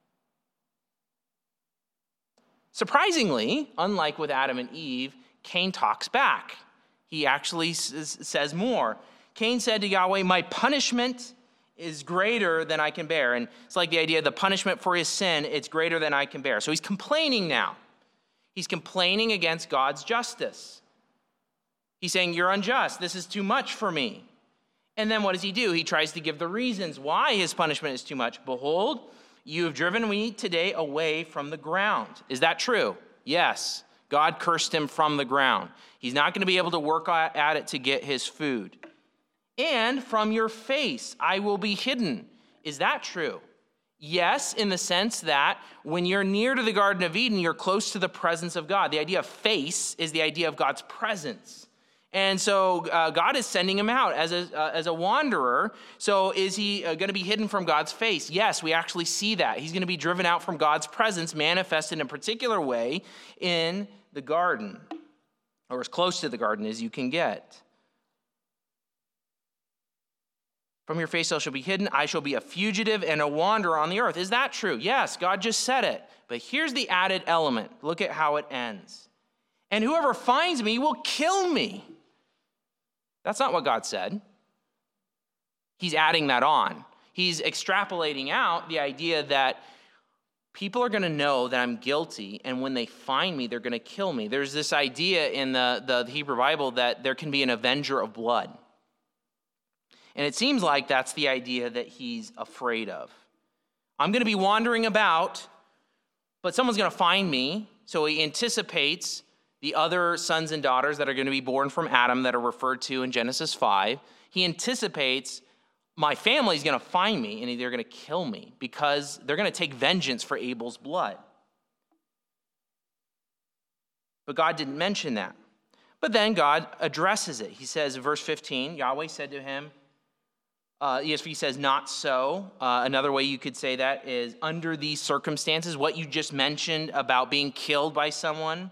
Surprisingly, unlike with Adam and Eve, Cain talks back. He actually says more. Cain said to Yahweh, my punishment is greater than I can bear. And it's like the idea of the punishment for his sin, it's greater than I can bear. So he's complaining now. He's complaining against God's justice. He's saying, you're unjust. This is too much for me. And then what does he do? He tries to give the reasons why his punishment is too much. Behold, you have driven me today away from the ground. Is that true? Yes. God cursed him from the ground. He's not going to be able to work at it to get his food. And from your face I will be hidden. Is that true? Yes, in the sense that when you're near to the Garden of Eden, you're close to the presence of God. The idea of face is the idea of God's presence. And so God is sending him out as a wanderer. So is he going to be hidden from God's face? Yes, we actually see that. He's going to be driven out from God's presence, manifested in a particular way in the garden, or as close to the garden as you can get. From your face I shall be hidden. I shall be a fugitive and a wanderer on the earth. Is that true? Yes, God just said it. But here's the added element. Look at how it ends. And whoever finds me will kill me. That's not what God said. He's adding that on. He's extrapolating out the idea that people are going to know that I'm guilty, and when they find me, they're going to kill me. There's this idea in the Hebrew Bible that there can be an avenger of blood. And it seems like that's the idea that he's afraid of. I'm going to be wandering about, but someone's going to find me. So he anticipates the other sons and daughters that are going to be born from Adam that are referred to in Genesis 5. He anticipates my family's going to find me and they're going to kill me because they're going to take vengeance for Abel's blood. But God didn't mention that. But then God addresses it. He says in verse 15, Yahweh said to him, ESV says, not so. Another way you could say that is, under these circumstances, what you just mentioned about being killed by someone.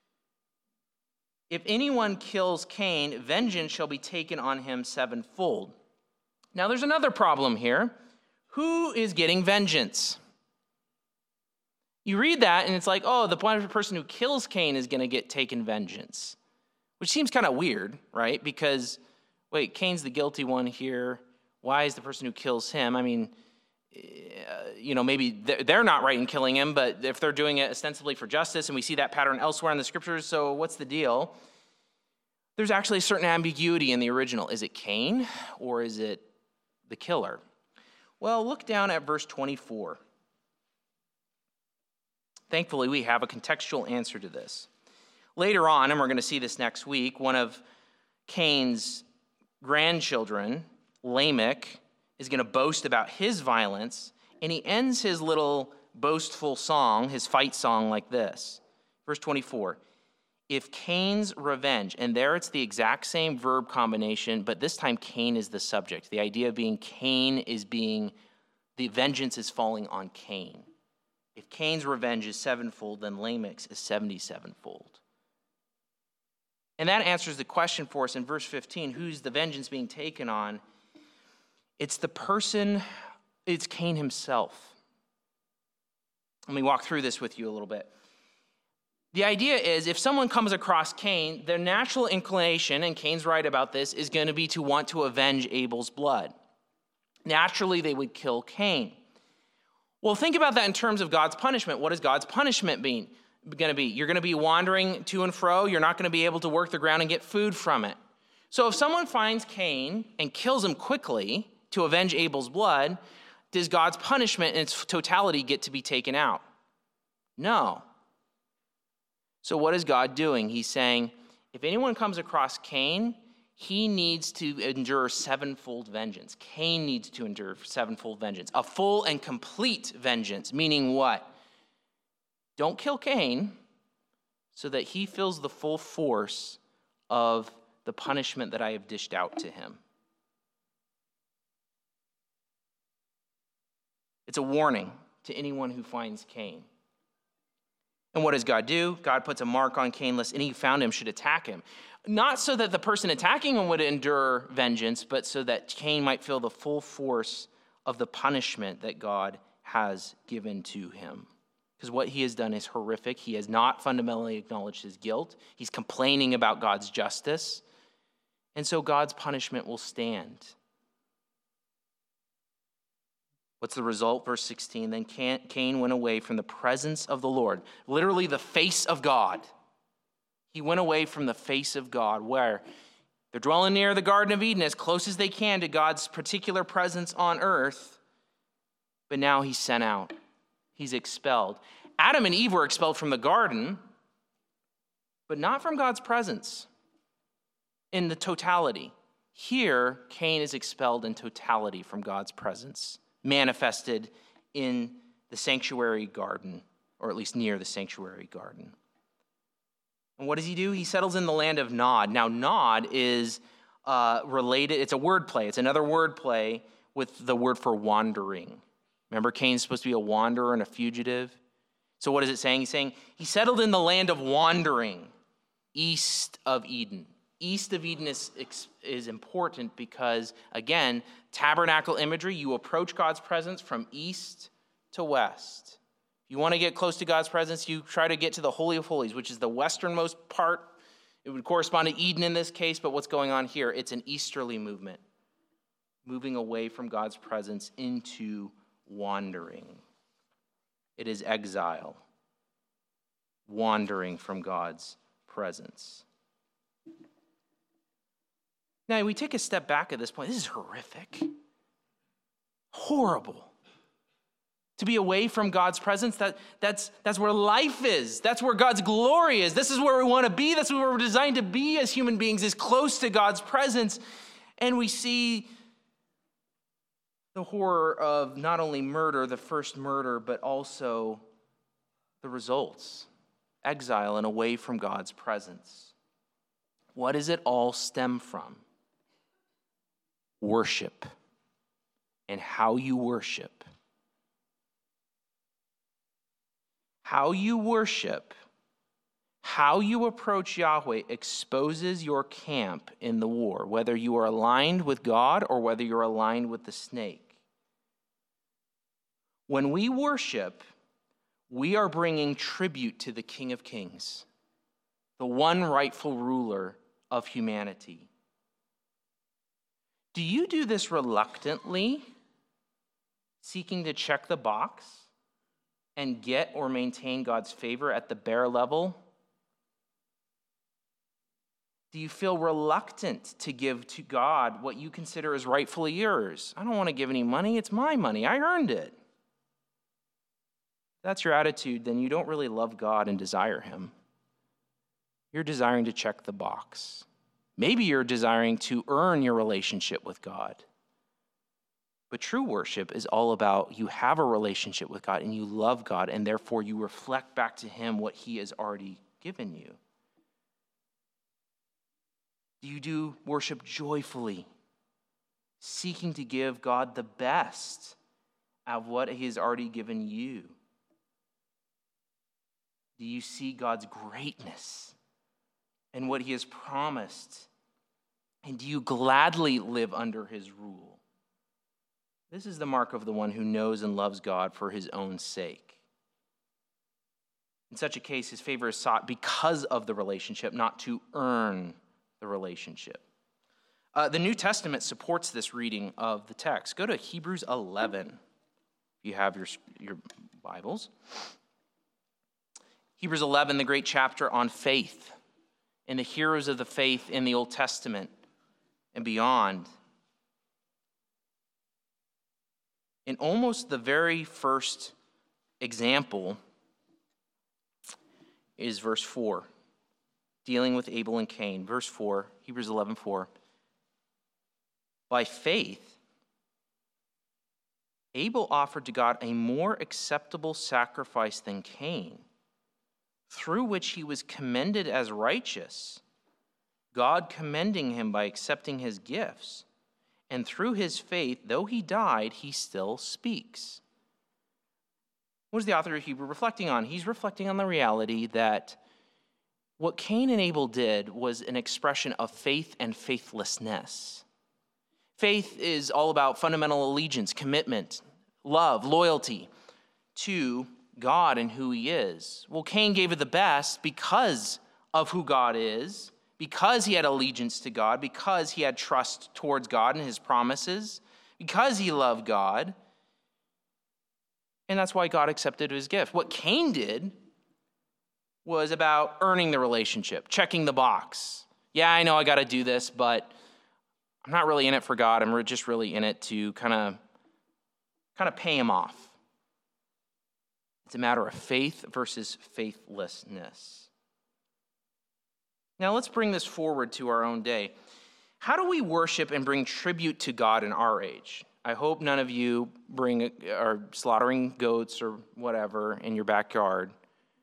If anyone kills Cain, vengeance shall be taken on him sevenfold. Now, there's another problem here. Who is getting vengeance? You read that, and it's like, oh, the person who kills Cain is going to get taken vengeance, which seems kind of weird, right? Because, wait, Cain's the guilty one here. Why is the person who kills him? I mean, maybe they're not right in killing him, but if they're doing it ostensibly for justice, and we see that pattern elsewhere in the scriptures, so what's the deal? There's actually a certain ambiguity in the original. Is it Cain or is it the killer? Well, look down at verse 24. Thankfully, we have a contextual answer to this. Later on, and we're going to see this next week, one of Cain's grandchildren, Lamech, is going to boast about his violence, and he ends his little boastful song, his fight song, like this. Verse 24, if Cain's revenge, and there it's the exact same verb combination, but this time Cain is the subject. The idea being Cain is being, the vengeance is falling on Cain. If Cain's revenge is sevenfold, then Lamech's is 77-fold. And that answers the question for us in verse 15, who's the vengeance being taken on? It's it's Cain himself. Let me walk through this with you a little bit. The idea is if someone comes across Cain, their natural inclination, and Cain's right about this, is going to be to want to avenge Abel's blood. Naturally, they would kill Cain. Well, think about that in terms of God's punishment. What is God's punishment going to be? You're going to be wandering to and fro. You're not going to be able to work the ground and get food from it. So if someone finds Cain and kills him quickly to avenge Abel's blood, does God's punishment in its totality get to be taken out? No. So what is God doing? He's saying, if anyone comes across Cain, he needs to endure sevenfold vengeance. Cain needs to endure sevenfold vengeance. A full and complete vengeance, meaning what? Don't kill Cain so that he feels the full force of the punishment that I have dished out to him. It's a warning to anyone who finds Cain. And what does God do? God puts a mark on Cain, lest any who found him should attack him. Not so that the person attacking him would endure vengeance, but so that Cain might feel the full force of the punishment that God has given to him. Because what he has done is horrific. He has not fundamentally acknowledged his guilt. He's complaining about God's justice. And so God's punishment will stand. What's the result? Verse 16, then Cain went away from the presence of the Lord. Literally the face of God. He went away from the face of God, where they're dwelling near the Garden of Eden as close as they can to God's particular presence on earth. But now he's sent out. He's expelled. Adam and Eve were expelled from the garden, but not from God's presence in the totality. Here, Cain is expelled in totality from God's presence, manifested in the sanctuary garden, or at least near the sanctuary garden. And what does he do? He settles in the land of Nod. Now, Nod is related. It's a word play. It's another word play with the word for wandering. Remember, Cain's supposed to be a wanderer and a fugitive. So what is it saying? He's saying he settled in the land of wandering, east of Eden. East of Eden is important because, again, tabernacle imagery, you approach God's presence from east to west. If you want to get close to God's presence, you try to get to the Holy of Holies, which is the westernmost part. It would correspond to Eden in this case, but what's going on here? It's an easterly movement, moving away from God's presence into wandering. It is exile, wandering from God's presence. Now, we take a step back at this point. This is horrific. Horrible. To be away from God's presence, that's where life is. That's where God's glory is. This is where we want to be. That's where we're designed to be as human beings, is close to God's presence. And we see the horror of not only murder, the first murder, but also the results. Exile and away from God's presence. What does it all stem from? Worship. And how you worship. How you worship, how you approach Yahweh exposes your camp in the war, whether you are aligned with God or whether you're aligned with the snake. When we worship, we are bringing tribute to the King of Kings, the one rightful ruler of humanity. Do you do this reluctantly, seeking to check the box and get or maintain God's favor at the bare level? Do you feel reluctant to give to God what you consider as rightfully yours? I don't want to give any money. It's my money. I earned it. If that's your attitude, then you don't really love God and desire him. You're desiring to check the box. Maybe you're desiring to earn your relationship with God. But true worship is all about you have a relationship with God and you love God, and therefore you reflect back to him what he has already given you. Do you do worship joyfully, seeking to give God the best of what he has already given you? Do you see God's greatness and what he has promised? And do you gladly live under his rule? This is the mark of the one who knows and loves God for his own sake. In such a case, his favor is sought because of the relationship, not to earn the relationship. The New Testament supports this reading of the text. Go to Hebrews 11, if you have your Bibles. Hebrews 11, the great chapter on faith and the heroes of the faith in the Old Testament and beyond. In almost the very first example is verse 4, dealing with Abel and Cain. Verse 4, Hebrews 11:4. By faith, Abel offered to God a more acceptable sacrifice than Cain, through which he was commended as righteous, God commending him by accepting his gifts. And through his faith, though he died, he still speaks. What is the author of Hebrews reflecting on? He's reflecting on the reality that what Cain and Abel did was an expression of faith and faithlessness. Faith is all about fundamental allegiance, commitment, love, loyalty to God and who he is. Well, Cain gave it the best because of who God is, because he had allegiance to God, because he had trust towards God and his promises, because he loved God. And that's why God accepted his gift. What Cain did was about earning the relationship, checking the box. Yeah, I know I got to do this, but I'm not really in it for God. I'm just really in it to kind of pay him off. It's a matter of faith versus faithlessness. Now let's bring this forward to our own day. How do we worship and bring tribute to God in our age? I hope none of you are slaughtering goats or whatever in your backyard.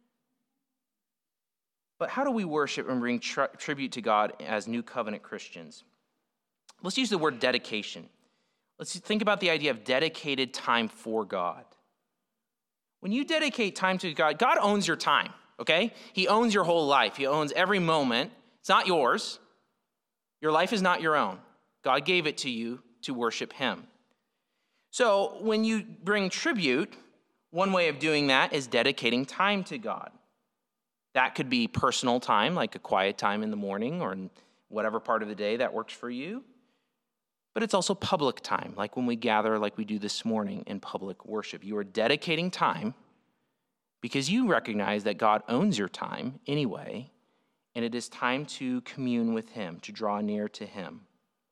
But how do we worship and bring tribute to God as New Covenant Christians? Let's use the word dedication. Let's think about the idea of dedicated time for God. When you dedicate time to God, God owns your time, okay? He owns your whole life. He owns every moment. It's not yours. Your life is not your own. God gave it to you to worship him. So when you bring tribute, one way of doing that is dedicating time to God. That could be personal time, like a quiet time in the morning or in whatever part of the day that works for you. But it's also public time, like when we gather like we do this morning in public worship. You are dedicating time because you recognize that God owns your time anyway, and it is time to commune with him, to draw near to him.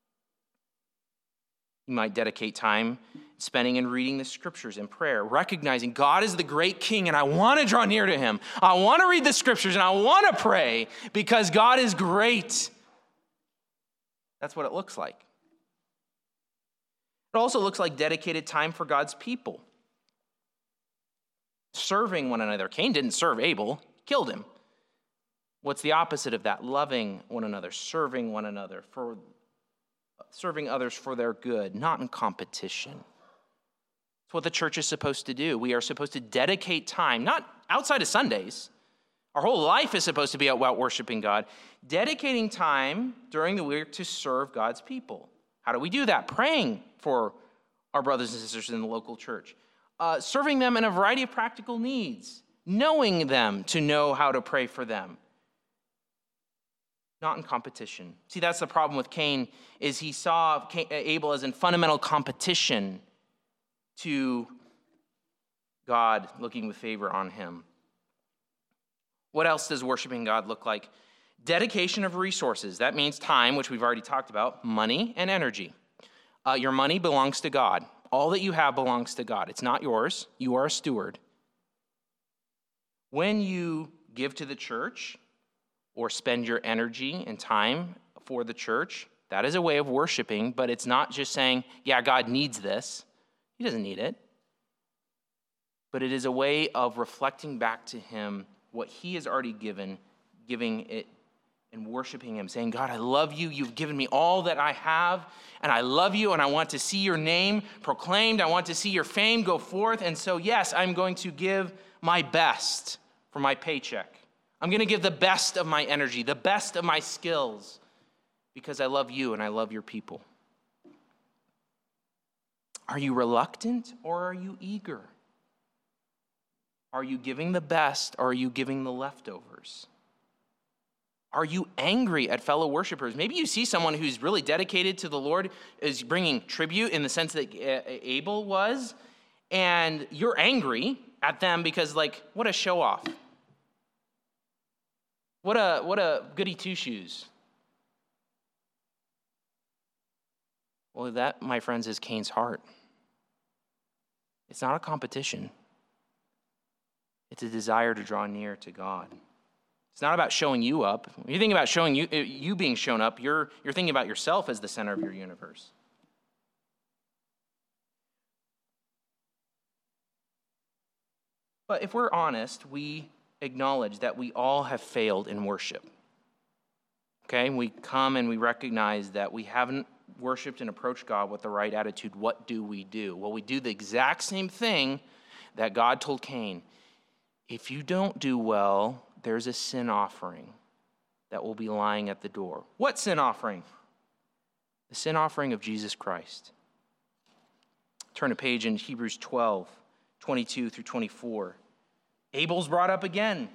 You might dedicate time spending and reading the scriptures and prayer, recognizing God is the great king and I want to draw near to him. I want to read the scriptures and I want to pray because God is great. That's what it looks like. It also looks like dedicated time for God's people. Serving one another. Cain didn't serve Abel, killed him. What's the opposite of that? Loving one another, serving one another, serving others for their good, not in competition. It's what the church is supposed to do. We are supposed to dedicate time, not outside of Sundays. Our whole life is supposed to be about worshiping God. Dedicating time during the week to serve God's people. How do we do that? Praying for our brothers and sisters in the local church. Serving them in a variety of practical needs. Knowing them to know how to pray for them. Not in competition. See, that's the problem with Cain, is he saw Abel as in fundamental competition to God, looking with favor on him. What else does worshiping God look like? Dedication of resources. That means time, which we've already talked about, money and energy. Your money belongs to God. All that you have belongs to God. It's not yours. You are a steward. When you give to the church or spend your energy and time for the church, that is a way of worshiping, but it's not just saying, yeah, God needs this. He doesn't need it. But it is a way of reflecting back to him what he has already given, giving it and worshiping him, saying, God, I love you. You've given me all that I have, and I love you, and I want to see your name proclaimed. I want to see your fame go forth. And so, yes, I'm going to give my best for my paycheck. I'm going to give the best of my energy, the best of my skills, because I love you and I love your people. Are you reluctant or are you eager? Are you giving the best or are you giving the leftovers? Are you angry at fellow worshipers? Maybe you see someone who's really dedicated to the Lord, is bringing tribute in the sense that Abel was, and you're angry at them because, like, what a show off. What a goody two-shoes. Well, that, my friends, is Cain's heart. It's not a competition. It's a desire to draw near to God. It's not about showing you up. When you think about showing you being shown up, you're thinking about yourself as the center of your universe. But if we're honest, we acknowledge that we all have failed in worship. Okay? We come and we recognize that we haven't worshiped and approached God with the right attitude. What do? Well, we do the exact same thing that God told Cain. If you don't do well, there's a sin offering that will be lying at the door. What sin offering? The sin offering of Jesus Christ. Turn a page in Hebrews 12, 22 through 24. Abel's brought up again.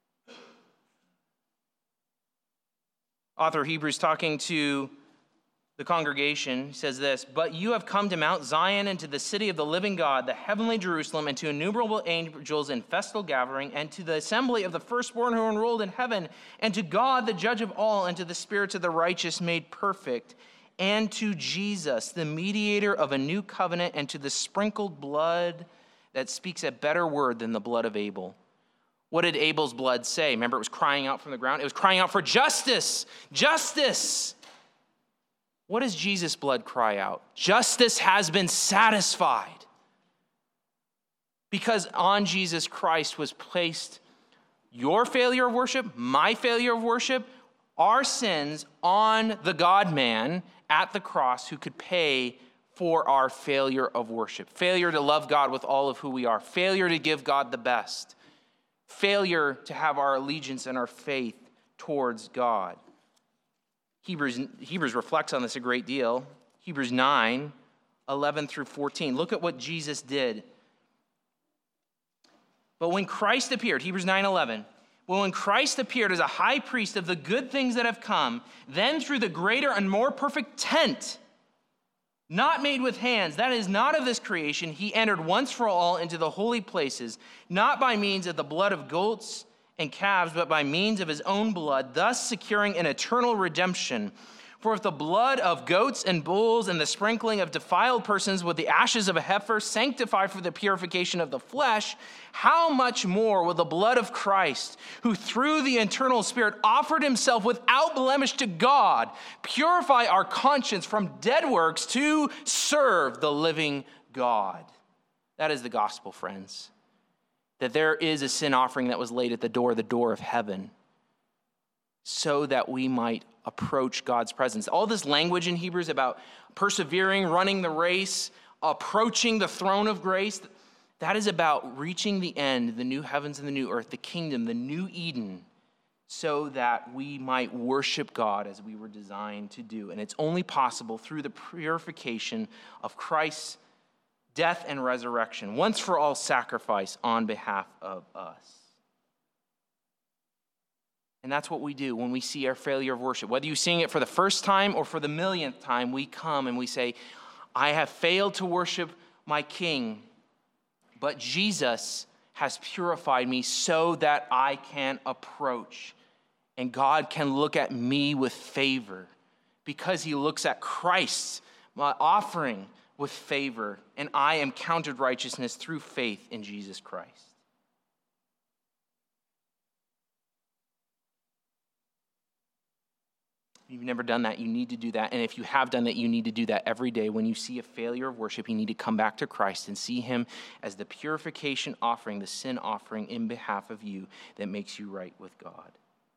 Author of Hebrews talking to the congregation, says this, "But you have come to Mount Zion and to the city of the living God, the heavenly Jerusalem, and to innumerable angels in festal gathering, and to the assembly of the firstborn who are enrolled in heaven, and to God, the judge of all, and to the spirits of the righteous made perfect, and to Jesus, the mediator of a new covenant, and to the sprinkled blood that speaks a better word than the blood of Abel." What did Abel's blood say? Remember, it was crying out from the ground. It was crying out for justice. Justice. What does Jesus' blood cry out? Justice has been satisfied. Because on Jesus Christ was placed your failure of worship, my failure of worship, our sins on the God-man at the cross who could pay for our failure of worship. Failure to love God with all of who we are. Failure to give God the best. Failure to have our allegiance and our faith towards God. Hebrews reflects on this a great deal. Hebrews 9, 11 through 14. Look at what Jesus did. But when Christ appeared, Hebrews 9, 11. Well, when Christ appeared as a high priest of the good things that have come, then through the greater and more perfect tent, not made with hands, that is not of this creation, he entered once for all into the holy places, not by means of the blood of goats and calves, but by means of his own blood, thus securing an eternal redemption. For if the blood of goats and bulls and the sprinkling of defiled persons with the ashes of a heifer sanctify for the purification of the flesh, how much more will the blood of Christ, who through the eternal Spirit offered himself without blemish to God, purify our conscience from dead works to serve the living God? That is the gospel, friends. That there is a sin offering that was laid at the door of heaven, so that we might approach God's presence. All this language in Hebrews about persevering, running the race, approaching the throne of grace, that is about reaching the end, the new heavens and the new earth, the kingdom, the new Eden, so that we might worship God as we were designed to do. And it's only possible through the purification of Christ's death and resurrection, once for all sacrifice on behalf of us. And that's what we do when we see our failure of worship. Whether you sing it for the first time or for the millionth time, we come and we say, I have failed to worship my King, but Jesus has purified me so that I can approach. And God can look at me with favor because he looks at Christ's offering with favor, and I am counted righteousness through faith in Jesus Christ. If you've never done that, you need to do that. And if you have done that, you need to do that every day. When you see a failure of worship, you need to come back to Christ and see him as the purification offering, the sin offering in behalf of you that makes you right with God.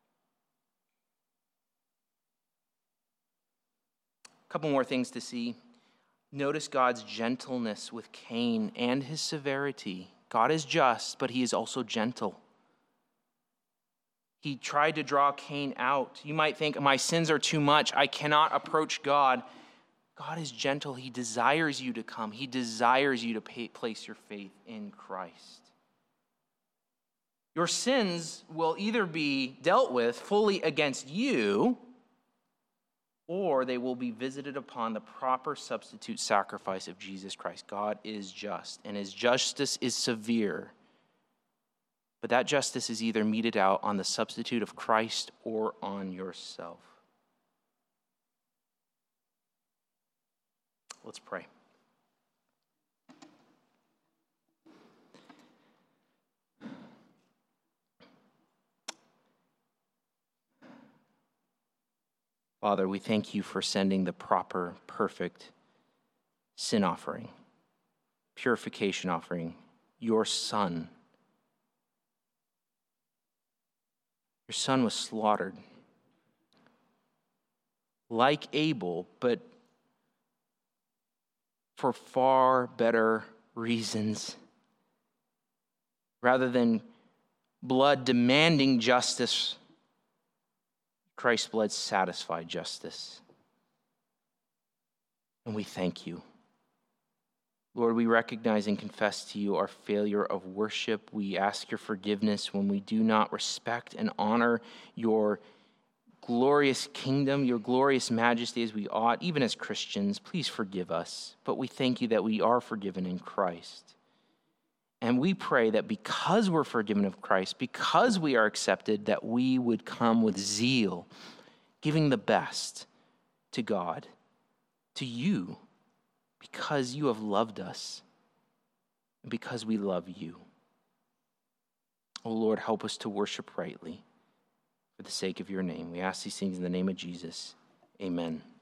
A couple more things to see. Notice God's gentleness with Cain and his severity. God is just, but he is also gentle. He tried to draw Cain out. You might think, my sins are too much. I cannot approach God. God is gentle. He desires you to come. He desires you to place your faith in Christ. Your sins will either be dealt with fully against you, or they will be visited upon the proper substitute sacrifice of Jesus Christ. God is just, and his justice is severe. But that justice is either meted out on the substitute of Christ or on yourself. Let's pray. Father, we thank you for sending the proper, perfect sin offering, purification offering, your Son. Your Son was slaughtered like Abel, but for far better reasons. Rather than blood demanding justice, Christ's blood satisfied justice. And we thank you. Lord, we recognize and confess to you our failure of worship. We ask your forgiveness when we do not respect and honor your glorious kingdom, your glorious majesty as we ought, even as Christians. Please forgive us. But we thank you that we are forgiven in Christ. And we pray that because we're forgiven of Christ, because we are accepted, that we would come with zeal, giving the best to God, to you, because you have loved us, and because we love you. Oh Lord, help us to worship rightly for the sake of your name. We ask these things in the name of Jesus. Amen.